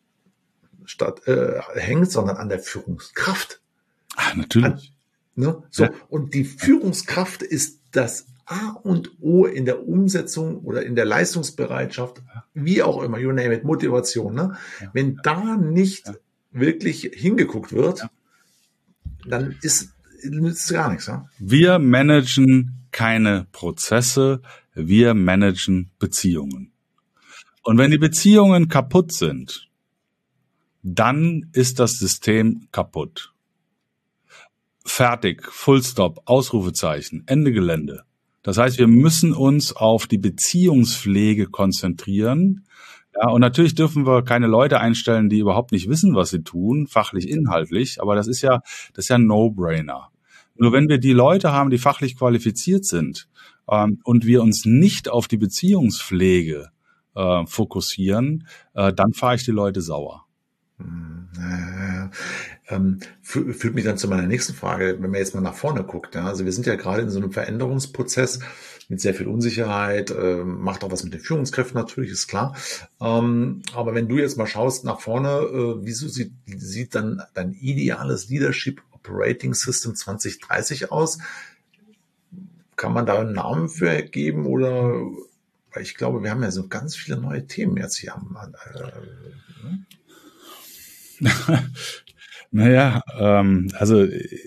hängt, sondern an der Führungskraft. Ach, natürlich. So, ja. Und die Führungskraft ist das A und O in der Umsetzung oder in der Leistungsbereitschaft, wie auch immer, you name it, Motivation. Ne? Ja. Wenn da nicht wirklich hingeguckt wird, dann nützt es gar nichts. Ja? Wir managen keine Prozesse, wir managen Beziehungen. Und wenn die Beziehungen kaputt sind, dann ist das System kaputt. Fertig, Full Stop, Ausrufezeichen, Ende Gelände. Das heißt, wir müssen uns auf die Beziehungspflege konzentrieren. Ja, und natürlich dürfen wir keine Leute einstellen, die überhaupt nicht wissen, was sie tun, fachlich, inhaltlich. Aber das ist ja ein No-Brainer. Nur wenn wir die Leute haben, die fachlich qualifiziert sind, und wir uns nicht auf die Beziehungspflege fokussieren, dann fahre ich die Leute sauer. Führt mich dann zu meiner nächsten Frage, wenn man jetzt mal nach vorne guckt. Ja, also wir sind ja gerade in so einem Veränderungsprozess mit sehr viel Unsicherheit, macht auch was mit den Führungskräften natürlich, ist klar. Aber wenn du jetzt mal schaust nach vorne, wieso sieht dann dein ideales Leadership Operating System 2030 aus? Kann man da einen Namen für geben oder, weil ich glaube, wir haben ja so ganz viele neue Themen jetzt hier Naja, also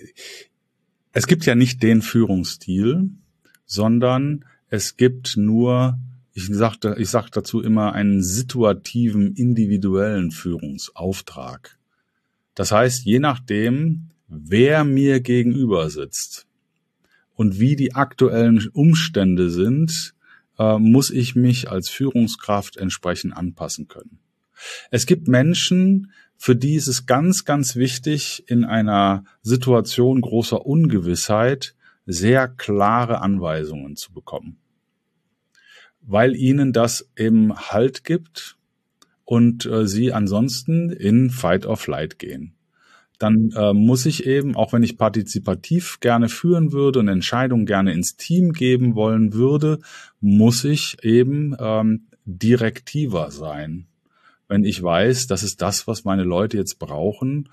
es gibt ja nicht den Führungsstil, sondern es gibt nur, ich sag dazu immer, einen situativen, individuellen Führungsauftrag. Das heißt, je nachdem, wer mir gegenüber sitzt und wie die aktuellen Umstände sind, muss ich mich als Führungskraft entsprechend anpassen können. Es gibt Menschen, für die ist es ganz, ganz wichtig, in einer Situation großer Ungewissheit sehr klare Anweisungen zu bekommen, weil ihnen das eben Halt gibt und sie ansonsten in Fight or Flight gehen. Dann muss ich eben, auch wenn ich partizipativ gerne führen würde und Entscheidungen gerne ins Team geben wollen würde, muss ich eben direktiver sein, wenn ich weiß, das ist das, was meine Leute jetzt brauchen,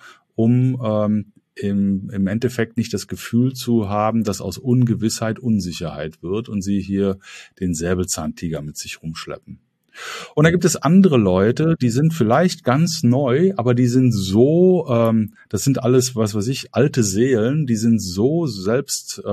um im Endeffekt nicht das Gefühl zu haben, dass aus Ungewissheit Unsicherheit wird und sie hier den Säbelzahntiger mit sich rumschleppen. Und da gibt es andere Leute, die sind vielleicht ganz neu, aber die sind so, das sind alles, was weiß ich, alte Seelen, die sind so selbst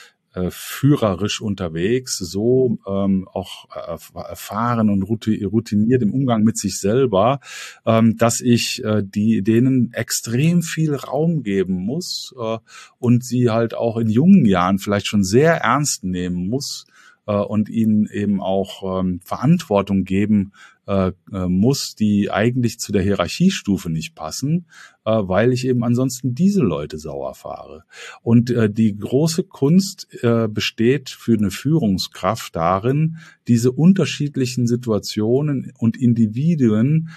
führerisch unterwegs, so auch erfahren und routiniert im Umgang mit sich selber, dass ich denen extrem viel Raum geben muss und sie halt auch in jungen Jahren vielleicht schon sehr ernst nehmen muss und ihnen eben auch Verantwortung geben muss, die eigentlich zu der Hierarchiestufe nicht passen, weil ich eben ansonsten diese Leute sauer fahre. Und die große Kunst besteht für eine Führungskraft darin, diese unterschiedlichen Situationen und Individuen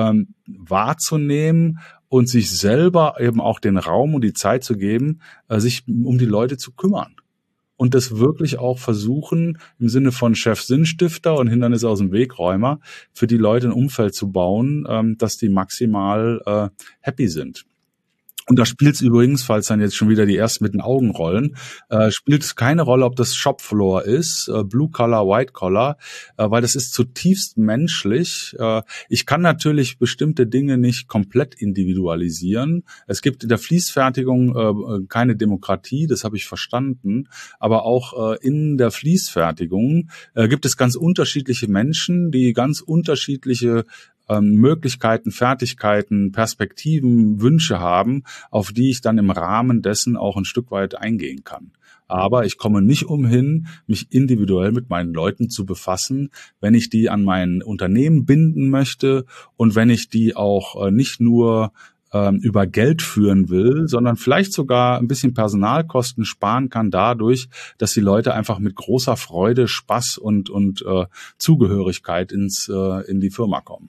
wahrzunehmen und sich selber eben auch den Raum und die Zeit zu geben, sich um die Leute zu kümmern. Und das wirklich auch versuchen, im Sinne von Chef-Sinnstifter und Hindernisse aus dem Wegräumer, für die Leute ein Umfeld zu bauen, dass die maximal happy sind. Und da spielt es übrigens, falls dann jetzt schon wieder die ersten mit den Augen rollen, spielt es keine Rolle, ob das Shopfloor ist, Blue Collar, White Collar, weil das ist zutiefst menschlich. Ich kann natürlich bestimmte Dinge nicht komplett individualisieren. Es gibt in der Fließfertigung keine Demokratie, das habe ich verstanden. Aber auch in der Fließfertigung gibt es ganz unterschiedliche Menschen, die ganz unterschiedliche Möglichkeiten, Fertigkeiten, Perspektiven, Wünsche haben, auf die ich dann im Rahmen dessen auch ein Stück weit eingehen kann. Aber ich komme nicht umhin, mich individuell mit meinen Leuten zu befassen, wenn ich die an mein Unternehmen binden möchte und wenn ich die auch nicht nur über Geld führen will, sondern vielleicht sogar ein bisschen Personalkosten sparen kann dadurch, dass die Leute einfach mit großer Freude, Spaß und Zugehörigkeit in die Firma kommen.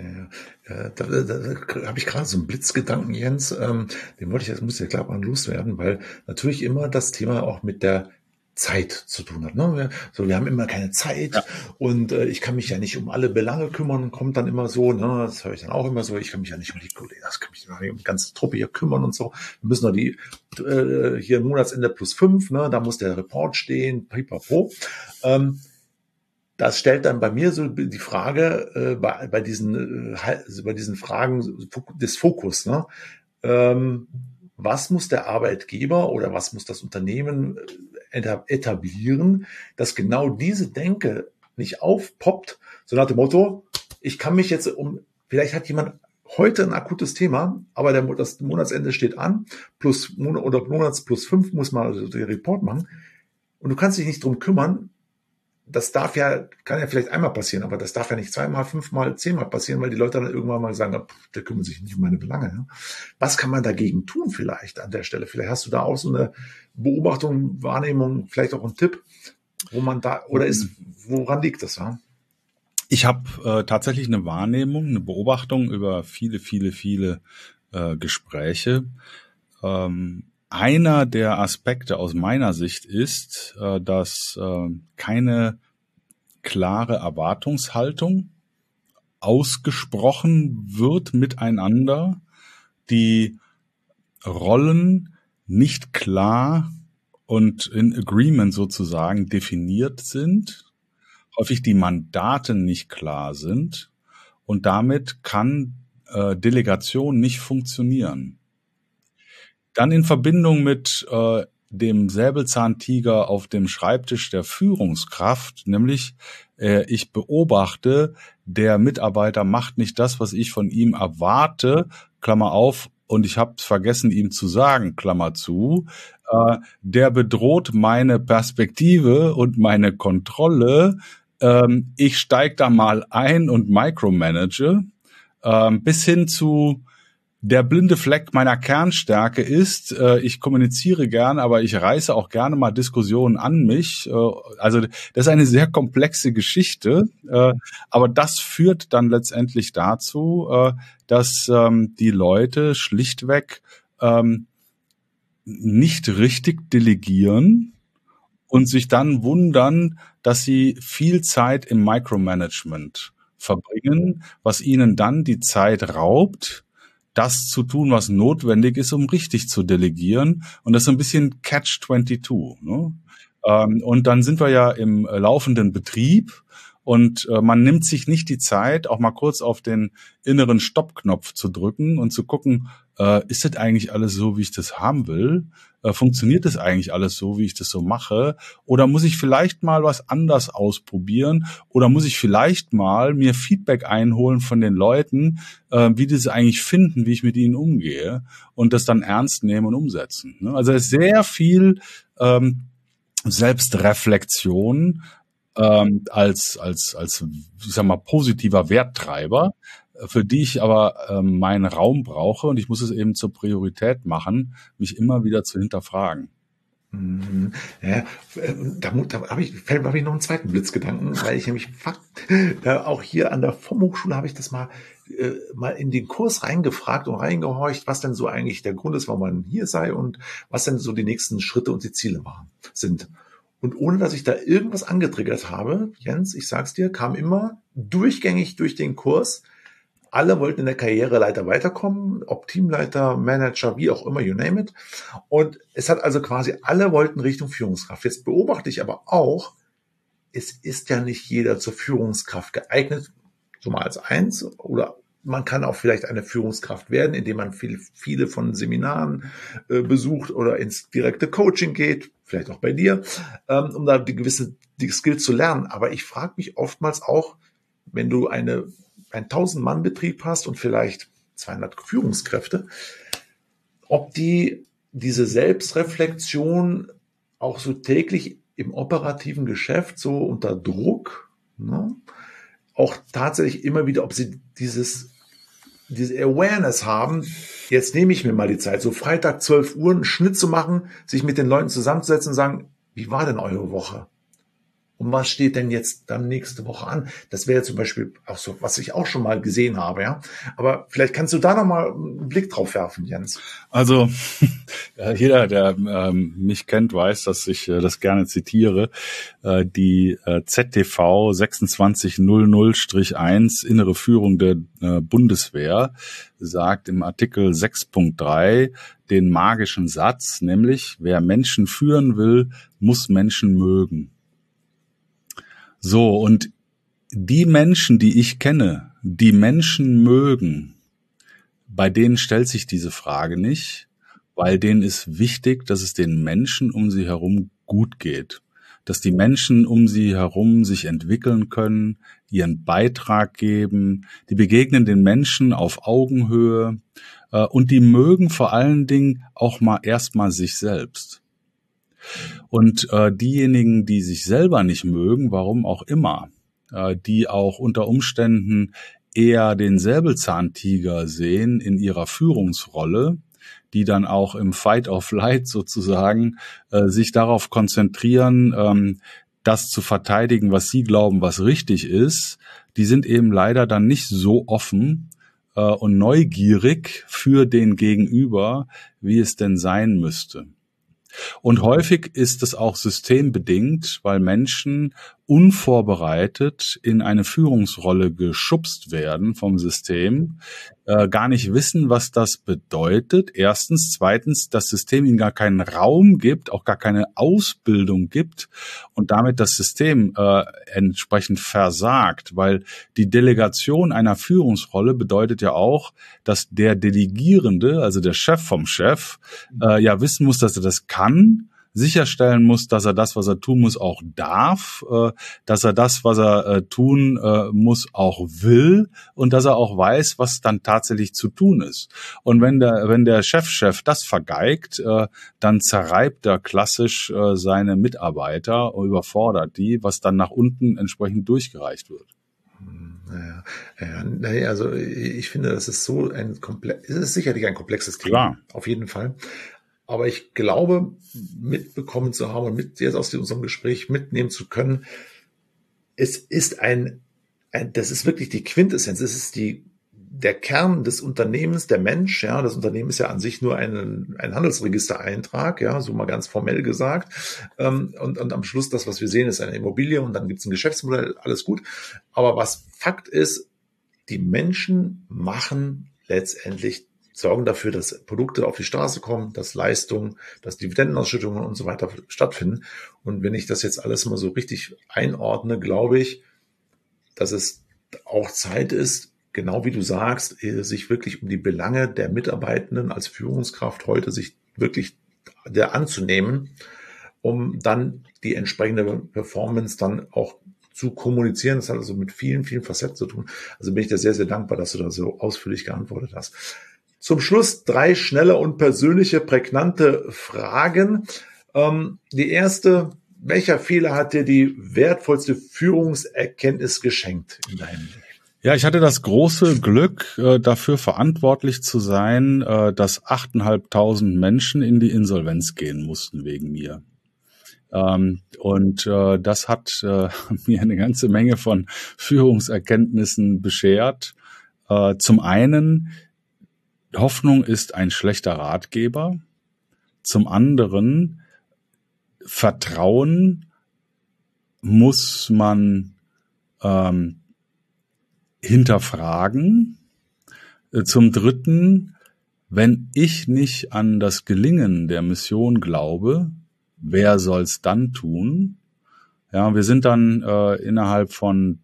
Da habe ich gerade so einen Blitzgedanken, Jens, den muss ich ja klar mal loswerden, weil natürlich immer das Thema auch mit der Zeit zu tun hat. Ne? Wir haben immer keine Zeit, ja. Und ich kann mich ja nicht um alle Belange kümmern, kommt dann immer so, ne? Das höre ich dann auch immer so, ich kann mich ja nicht um die Kollegen, das kann mich nicht um die ganze Truppe hier kümmern und so. Wir müssen noch die hier Monatsende +5, ne? Da muss der Report stehen, pipapo. Das stellt dann bei mir so die Frage bei diesen Fragen des Fokus. Ne? Was muss der Arbeitgeber oder was muss das Unternehmen etablieren, dass genau diese Denke nicht aufpoppt, so nach dem Motto, ich kann mich jetzt vielleicht hat jemand heute ein akutes Thema, aber das Monatsende steht an, Monats +5 muss man also den Report machen und du kannst dich nicht drum kümmern. Das kann ja vielleicht einmal passieren, aber das darf ja nicht 2-mal, 5-mal, 10-mal passieren, weil die Leute dann irgendwann mal sagen, der kümmert sich nicht um meine Belange. Ja? Was kann man dagegen tun vielleicht an der Stelle? Vielleicht hast du da auch so eine Beobachtung, Wahrnehmung, vielleicht auch einen Tipp, wo man da, oder woran liegt das? Ja? Ich habe tatsächlich eine Wahrnehmung, eine Beobachtung über viele Gespräche. Einer der Aspekte aus meiner Sicht ist, dass keine klare Erwartungshaltung ausgesprochen wird miteinander, die Rollen nicht klar und in Agreement sozusagen definiert sind, häufig die Mandate nicht klar sind und damit kann Delegation nicht funktionieren. Dann in Verbindung mit dem Säbelzahntiger auf dem Schreibtisch der Führungskraft, nämlich ich beobachte, der Mitarbeiter macht nicht das, was ich von ihm erwarte, Klammer auf, und ich habe es vergessen, ihm zu sagen, Klammer zu, der bedroht meine Perspektive und meine Kontrolle. Ich steige da mal ein und micromanage, bis hin zu der blinde Fleck meiner Kernstärke ist, ich kommuniziere gerne, aber ich reiße auch gerne mal Diskussionen an mich. Also das ist eine sehr komplexe Geschichte, aber das führt dann letztendlich dazu, dass die Leute schlichtweg nicht richtig delegieren und sich dann wundern, dass sie viel Zeit im Micromanagement verbringen, was ihnen dann die Zeit raubt, das zu tun, was notwendig ist, um richtig zu delegieren. Und das ist so ein bisschen Catch-22. Ne? Und dann sind wir ja im laufenden Betrieb und man nimmt sich nicht die Zeit, auch mal kurz auf den inneren Stoppknopf zu drücken und zu gucken, ist das eigentlich alles so, wie ich das haben will? Funktioniert das eigentlich alles so, wie ich das so mache? Oder muss ich vielleicht mal was anders ausprobieren? Oder muss ich vielleicht mal mir Feedback einholen von den Leuten, wie die es eigentlich finden, wie ich mit ihnen umgehe und das dann ernst nehmen und umsetzen? Ne? Also es ist sehr viel Selbstreflexion als ich sag mal, positiver Werttreiber, für die ich aber meinen Raum brauche und ich muss es eben zur Priorität machen, mich immer wieder zu hinterfragen. Ja, da hab ich noch einen zweiten Blitzgedanken, weil ich nämlich auch hier an der FOM-Hochschule habe ich das mal in den Kurs reingefragt und reingehorcht, was denn so eigentlich der Grund ist, warum man hier sei und was denn so die nächsten Schritte und die Ziele sind. Und ohne, dass ich da irgendwas angetriggert habe, Jens, ich sag's dir, kam immer durchgängig durch den Kurs, alle wollten in der Karriereleiter weiterkommen, ob Teamleiter, Manager, wie auch immer, you name it. Und es hat also quasi, alle wollten Richtung Führungskraft. Jetzt beobachte ich aber auch, es ist ja nicht jeder zur Führungskraft geeignet, so mal als eins, oder man kann auch vielleicht eine Führungskraft werden, indem man viele von Seminaren besucht oder ins direkte Coaching geht, vielleicht auch bei dir, um da die Skills zu lernen. Aber ich frage mich oftmals auch, wenn du ein 1000-Mann-Betrieb hast und vielleicht 200 Führungskräfte, ob diese Selbstreflexion auch so täglich im operativen Geschäft so unter Druck, ne, auch tatsächlich immer wieder, ob sie diese Awareness haben, jetzt nehme ich mir mal die Zeit, so Freitag 12 Uhr einen Schnitt zu machen, sich mit den Leuten zusammenzusetzen und sagen, wie war denn eure Woche? Und was steht denn jetzt dann nächste Woche an? Das wäre zum Beispiel auch so, was ich auch schon mal gesehen habe, ja. Aber vielleicht kannst du da noch mal einen Blick drauf werfen, Jens. Also jeder, der mich kennt, weiß, dass ich das gerne zitiere. Die ZTV 2600-1 innere Führung der Bundeswehr sagt im Artikel 6.3 den magischen Satz, nämlich wer Menschen führen will, muss Menschen mögen. So, und die Menschen, die ich kenne, die Menschen mögen, bei denen stellt sich diese Frage nicht, weil denen ist wichtig, dass es den Menschen um sie herum gut geht, dass die Menschen um sie herum sich entwickeln können, ihren Beitrag geben, die begegnen den Menschen auf Augenhöhe und die mögen vor allen Dingen auch mal erstmal sich selbst. Und diejenigen, die sich selber nicht mögen, warum auch immer, die auch unter Umständen eher den Säbelzahntiger sehen in ihrer Führungsrolle, die dann auch im Fight or Flight sozusagen sich darauf konzentrieren, das zu verteidigen, was sie glauben, was richtig ist, die sind eben leider dann nicht so offen und neugierig für den Gegenüber, wie es denn sein müsste. Und häufig ist es auch systembedingt, weil Menschen unvorbereitet in eine Führungsrolle geschubst werden vom System, gar nicht wissen, was das bedeutet. Erstens. Zweitens, das System ihnen gar keinen Raum gibt, auch gar keine Ausbildung gibt und damit das System entsprechend versagt, weil die Delegation einer Führungsrolle bedeutet ja auch, dass der Delegierende, also der Chef vom Chef, ja wissen muss, dass er das kann, sicherstellen muss, dass er das, was er tun muss, auch darf, dass er das, was er tun muss, auch will und dass er auch weiß, was dann tatsächlich zu tun ist. Und wenn der Chef das vergeigt, dann zerreibt er klassisch seine Mitarbeiter und überfordert die, was dann nach unten entsprechend durchgereicht wird. Naja, also ich finde, das ist es ist sicherlich ein komplexes Thema. Klar. Auf jeden Fall. Aber ich glaube, mitbekommen zu haben und mit jetzt aus unserem Gespräch mitnehmen zu können, es ist das ist wirklich die Quintessenz. Es ist der Kern des Unternehmens, der Mensch. Ja, das Unternehmen ist ja an sich nur ein Handelsregistereintrag, ja, so mal ganz formell gesagt. Und am Schluss das, was wir sehen, ist eine Immobilie und dann gibt es ein Geschäftsmodell, alles gut. Aber was Fakt ist, die Menschen sorgen dafür, dass Produkte auf die Straße kommen, dass Leistungen, dass Dividendenausschüttungen und so weiter stattfinden. Und wenn ich das jetzt alles mal so richtig einordne, glaube ich, dass es auch Zeit ist, genau wie du sagst, sich wirklich um die Belange der Mitarbeitenden als Führungskraft heute sich wirklich der anzunehmen, um dann die entsprechende Performance dann auch zu kommunizieren. Das hat also mit vielen, vielen Facetten zu tun. Also bin ich dir sehr, sehr dankbar, dass du da so ausführlich geantwortet hast. Zum Schluss 3 schnelle und persönliche, prägnante Fragen. Die erste: Welcher Fehler hat dir die wertvollste Führungserkenntnis geschenkt in deinem Leben? Ja, ich hatte das große Glück, dafür verantwortlich zu sein, dass 8.500 Menschen in die Insolvenz gehen mussten wegen mir. Und das hat mir eine ganze Menge von Führungserkenntnissen beschert. Zum einen: Hoffnung ist ein schlechter Ratgeber. Zum anderen: Vertrauen muss man hinterfragen. Zum dritten: Wenn ich nicht an das Gelingen der Mission glaube, wer soll's dann tun? Ja, wir sind dann innerhalb von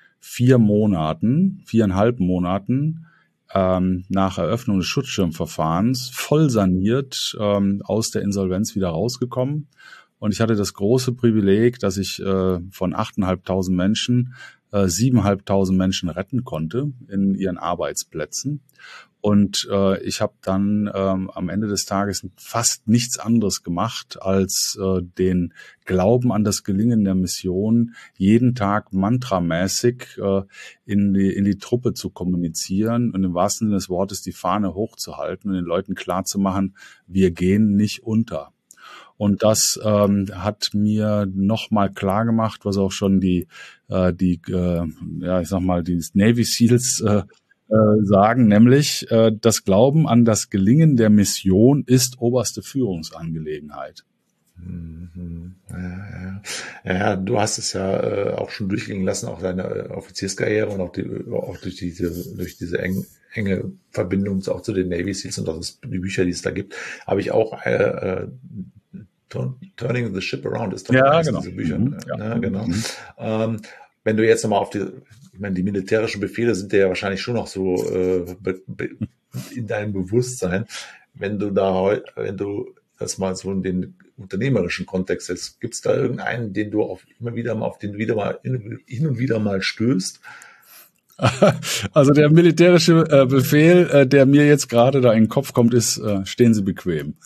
4,5 Monaten nach Eröffnung des Schutzschirmverfahrens voll saniert aus der Insolvenz wieder rausgekommen. Und ich hatte das große Privileg, dass ich von 8.500 Menschen 7.500 Menschen retten konnte in ihren Arbeitsplätzen. Und ich habe dann am Ende des Tages fast nichts anderes gemacht, als den Glauben an das Gelingen der Mission jeden Tag mantramäßig in die Truppe zu kommunizieren und im wahrsten Sinne des Wortes die Fahne hochzuhalten und den Leuten klarzumachen, wir gehen nicht unter. Und das hat mir nochmal klar gemacht, was auch schon die Navy Seals sagen, nämlich das Glauben an das Gelingen der Mission ist oberste Führungsangelegenheit. Ja, du hast es ja auch schon durchgehen lassen, auch deine Offizierskarriere und auch durch diese enge Verbindung auch zu den Navy Seals und auch die Bücher, die es da gibt, habe ich auch Turning the Ship Around ist doch genau. Diese Bücher. Ja. Genau. Wenn du jetzt nochmal auf die militärischen Befehle sind ja wahrscheinlich schon noch so in deinem Bewusstsein. Wenn du das mal so in den unternehmerischen Kontext setzt, gibt es da irgendeinen, den du hin und wieder mal stößt? Also der militärische Befehl, der mir jetzt gerade da in den Kopf kommt, ist, stehen Sie bequem.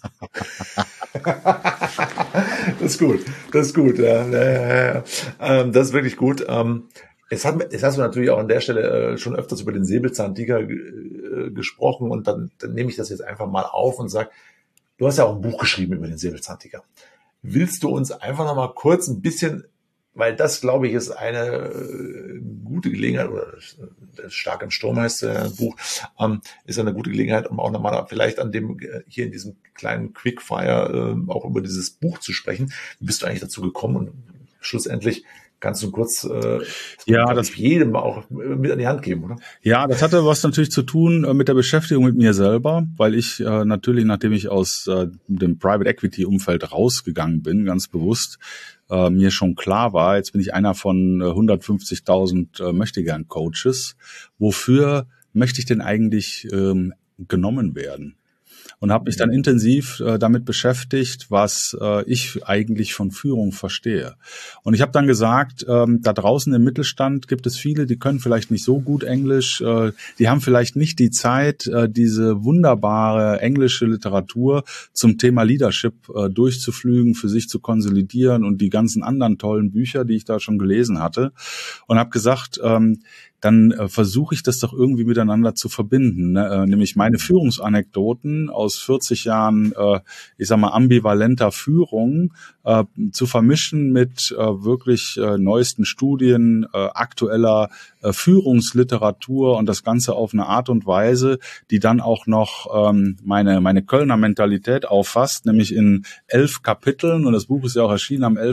Das ist gut. Ja. Das ist wirklich gut. Jetzt hast du natürlich auch an der Stelle schon öfters über den Säbelzahntiger gesprochen und dann nehme ich das jetzt einfach mal auf und sage, du hast ja auch ein Buch geschrieben über den Säbelzahntiger. Willst du uns einfach noch mal kurz ein bisschen weil das, glaube ich, ist eine gute Gelegenheit, oder Stark im Sturm heißt Buch, ist eine gute Gelegenheit, um auch nochmal vielleicht an dem, hier in diesem kleinen Quickfire auch über dieses Buch zu sprechen. Wie bist du eigentlich dazu gekommen? Und schlussendlich kannst du kurz, das jedem auch mit an die Hand geben, oder? Ja, das hatte was natürlich zu tun mit der Beschäftigung mit mir selber, weil ich natürlich, nachdem ich aus dem Private Equity Umfeld rausgegangen bin, ganz bewusst, mir schon klar war, jetzt bin ich einer von 150.000 Möchtegern-Coaches. Wofür möchte ich denn eigentlich genommen werden? Und habe mich dann intensiv damit beschäftigt, was ich eigentlich von Führung verstehe. Und ich habe dann gesagt, da draußen im Mittelstand gibt es viele, die können vielleicht nicht so gut Englisch, die haben vielleicht nicht die Zeit, diese wunderbare englische Literatur zum Thema Leadership durchzuflügen, für sich zu konsolidieren und die ganzen anderen tollen Bücher, die ich da schon gelesen hatte. Und habe gesagt, dann versuche ich das doch irgendwie miteinander zu verbinden, ne? Nämlich meine Führungsanekdoten aus 40 Jahren, ich sag mal, ambivalenter Führung zu vermischen mit wirklich neuesten Studien, aktueller Führungsliteratur und das Ganze auf eine Art und Weise, die dann auch noch meine Kölner Mentalität auffasst, nämlich in 11 Kapiteln. Und das Buch ist ja auch erschienen am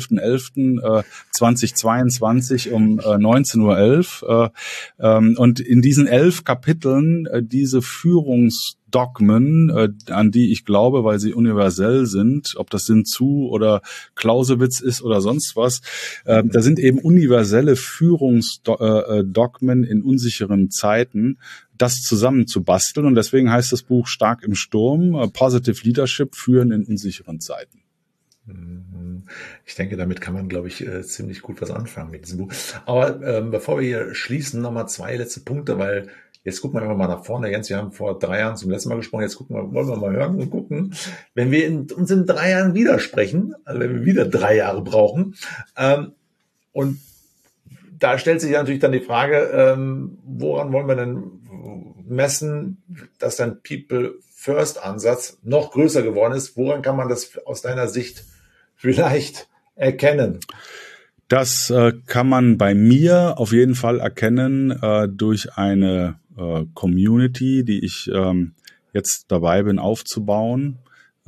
11.11.2022 um 19:11 Uhr. Und in diesen 11 Kapiteln diese Führungsdogmen, an die ich glaube, weil sie universell sind, ob das Sun Tzu oder Clausewitz ist oder sonst was, da sind eben universelle Führungsdogmen in unsicheren Zeiten, das zusammenzubasteln. Und deswegen heißt das Buch Stark im Sturm, Positive Leadership, Führen in unsicheren Zeiten. Ich denke, damit kann man, glaube ich, ziemlich gut was anfangen mit diesem Buch. Aber bevor wir hier schließen, nochmal 2 letzte Punkte, weil jetzt gucken wir einfach mal nach vorne. Jens, wir haben vor 3 Jahren zum letzten Mal gesprochen. Jetzt wollen wir mal hören und gucken, wenn wir uns in 3 Jahren wieder sprechen, also wenn wir wieder 3 Jahre brauchen. Und da stellt sich natürlich dann die Frage, woran wollen wir denn messen, dass dein People-First-Ansatz noch größer geworden ist? Woran kann man das aus deiner Sicht vielleicht erkennen? Das kann man bei mir auf jeden Fall erkennen durch eine Community, die ich jetzt dabei bin aufzubauen,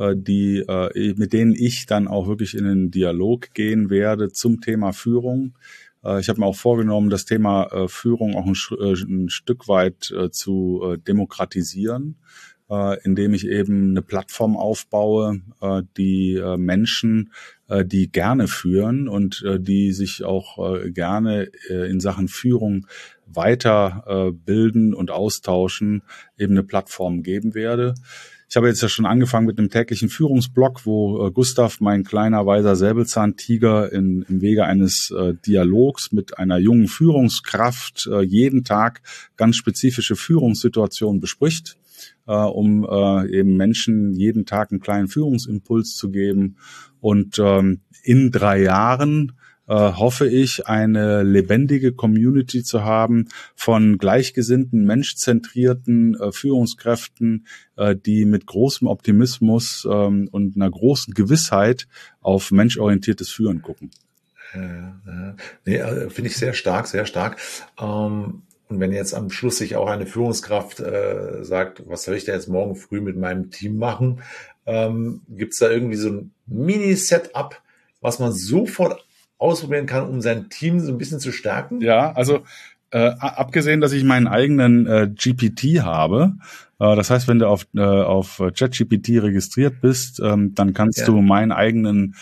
mit denen ich dann auch wirklich in den Dialog gehen werde zum Thema Führung. Ich habe mir auch vorgenommen, das Thema Führung auch ein Stück weit zu demokratisieren, indem ich eben eine Plattform aufbaue, die Menschen, die gerne führen und die sich auch gerne in Sachen Führung weiter bilden und austauschen, eben eine Plattform geben werde. Ich habe jetzt ja schon angefangen mit einem täglichen Führungsblog, wo Gustav, mein kleiner weißer Säbelzahntiger, im Wege eines Dialogs mit einer jungen Führungskraft jeden Tag ganz spezifische Führungssituationen bespricht, um eben Menschen jeden Tag einen kleinen Führungsimpuls zu geben. Und in 3 Jahren hoffe ich, eine lebendige Community zu haben von gleichgesinnten, menschzentrierten Führungskräften, die mit großem Optimismus und einer großen Gewissheit auf menschorientiertes Führen gucken. Nee, finde ich sehr stark, sehr stark. Und wenn jetzt am Schluss sich auch eine Führungskraft sagt, was soll ich da jetzt morgen früh mit meinem Team machen, gibt es da irgendwie so ein Mini-Setup, was man sofort ausprobieren kann, um sein Team so ein bisschen zu stärken? Ja, also abgesehen, dass ich meinen eigenen GPT habe, das heißt, wenn du auf ChatGPT registriert bist, dann kannst du meinen eigenen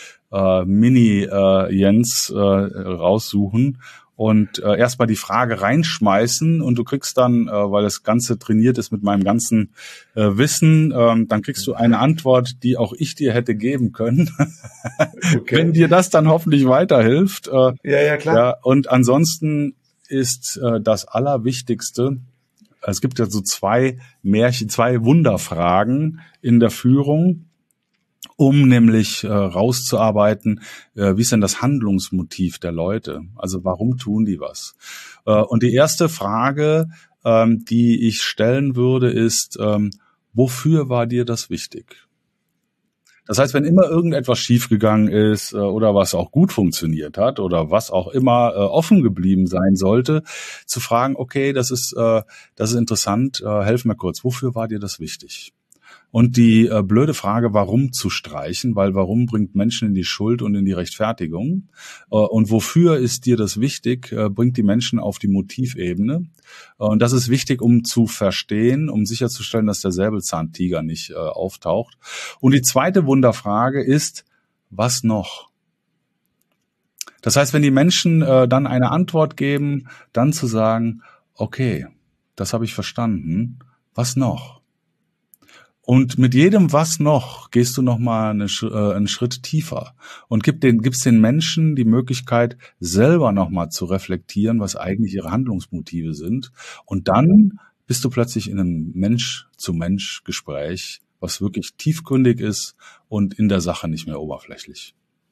Mini-Jens raussuchen und erstmal die Frage reinschmeißen und du kriegst dann, weil das Ganze trainiert ist mit meinem ganzen Wissen, dann kriegst du eine Antwort, die auch ich dir hätte geben können. Okay. Wenn dir das dann hoffentlich weiterhilft. Ja, klar. Ja, und ansonsten ist das Allerwichtigste, es gibt ja so 2 Wunderfragen in der Führung, um nämlich rauszuarbeiten, wie ist denn das Handlungsmotiv der Leute? Also warum tun die was? Und die erste Frage, die ich stellen würde, ist, wofür war dir das wichtig? Das heißt, wenn immer irgendetwas schiefgegangen ist oder was auch gut funktioniert hat oder was auch immer offen geblieben sein sollte, zu fragen, okay, das ist interessant, helf mir kurz, wofür war dir das wichtig? Und die blöde Frage, warum zu streichen, weil warum bringt Menschen in die Schuld und in die Rechtfertigung? Und wofür ist dir das wichtig, bringt die Menschen auf die Motivebene. Und das ist wichtig, um zu verstehen, um sicherzustellen, dass der Säbelzahntiger nicht auftaucht. Und die zweite Wunderfrage ist, was noch? Das heißt, wenn die Menschen dann eine Antwort geben, dann zu sagen, okay, das habe ich verstanden, was noch? Und mit jedem was noch gehst du noch mal einen Schritt tiefer und gibst den Menschen die Möglichkeit, selber noch mal zu reflektieren, was eigentlich ihre Handlungsmotive sind. Und dann bist du plötzlich in einem Mensch-zu-Mensch-Gespräch, was wirklich tiefgründig ist und in der Sache nicht mehr oberflächlich.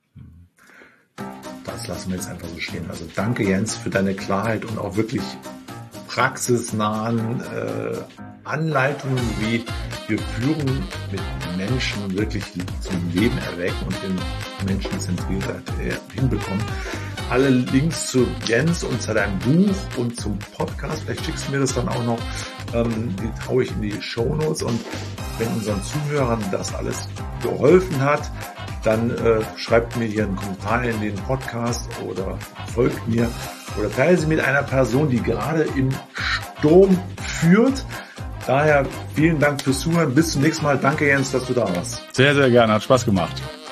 Das lassen wir jetzt einfach so stehen. Also danke, Jens, für deine Klarheit und auch wirklich praxisnahen Anleitungen, wie wir Führung mit Menschen wirklich zum Leben erwecken und den Menschenzentriertheit hinbekommen. Alle Links zu Jens und zu deinem Buch und zum Podcast, vielleicht schickst du mir das dann auch noch, die haue ich in die Shownotes. Und wenn unseren Zuhörern das alles geholfen hat, dann schreibt mir hier einen Kommentar in den Podcast oder folgt mir oder teile sie mit einer Person, die gerade im Sturm führt. Daher vielen Dank fürs Zuhören. Bis zum nächsten Mal. Danke, Jens, dass du da warst. Sehr, sehr gerne. Hat Spaß gemacht.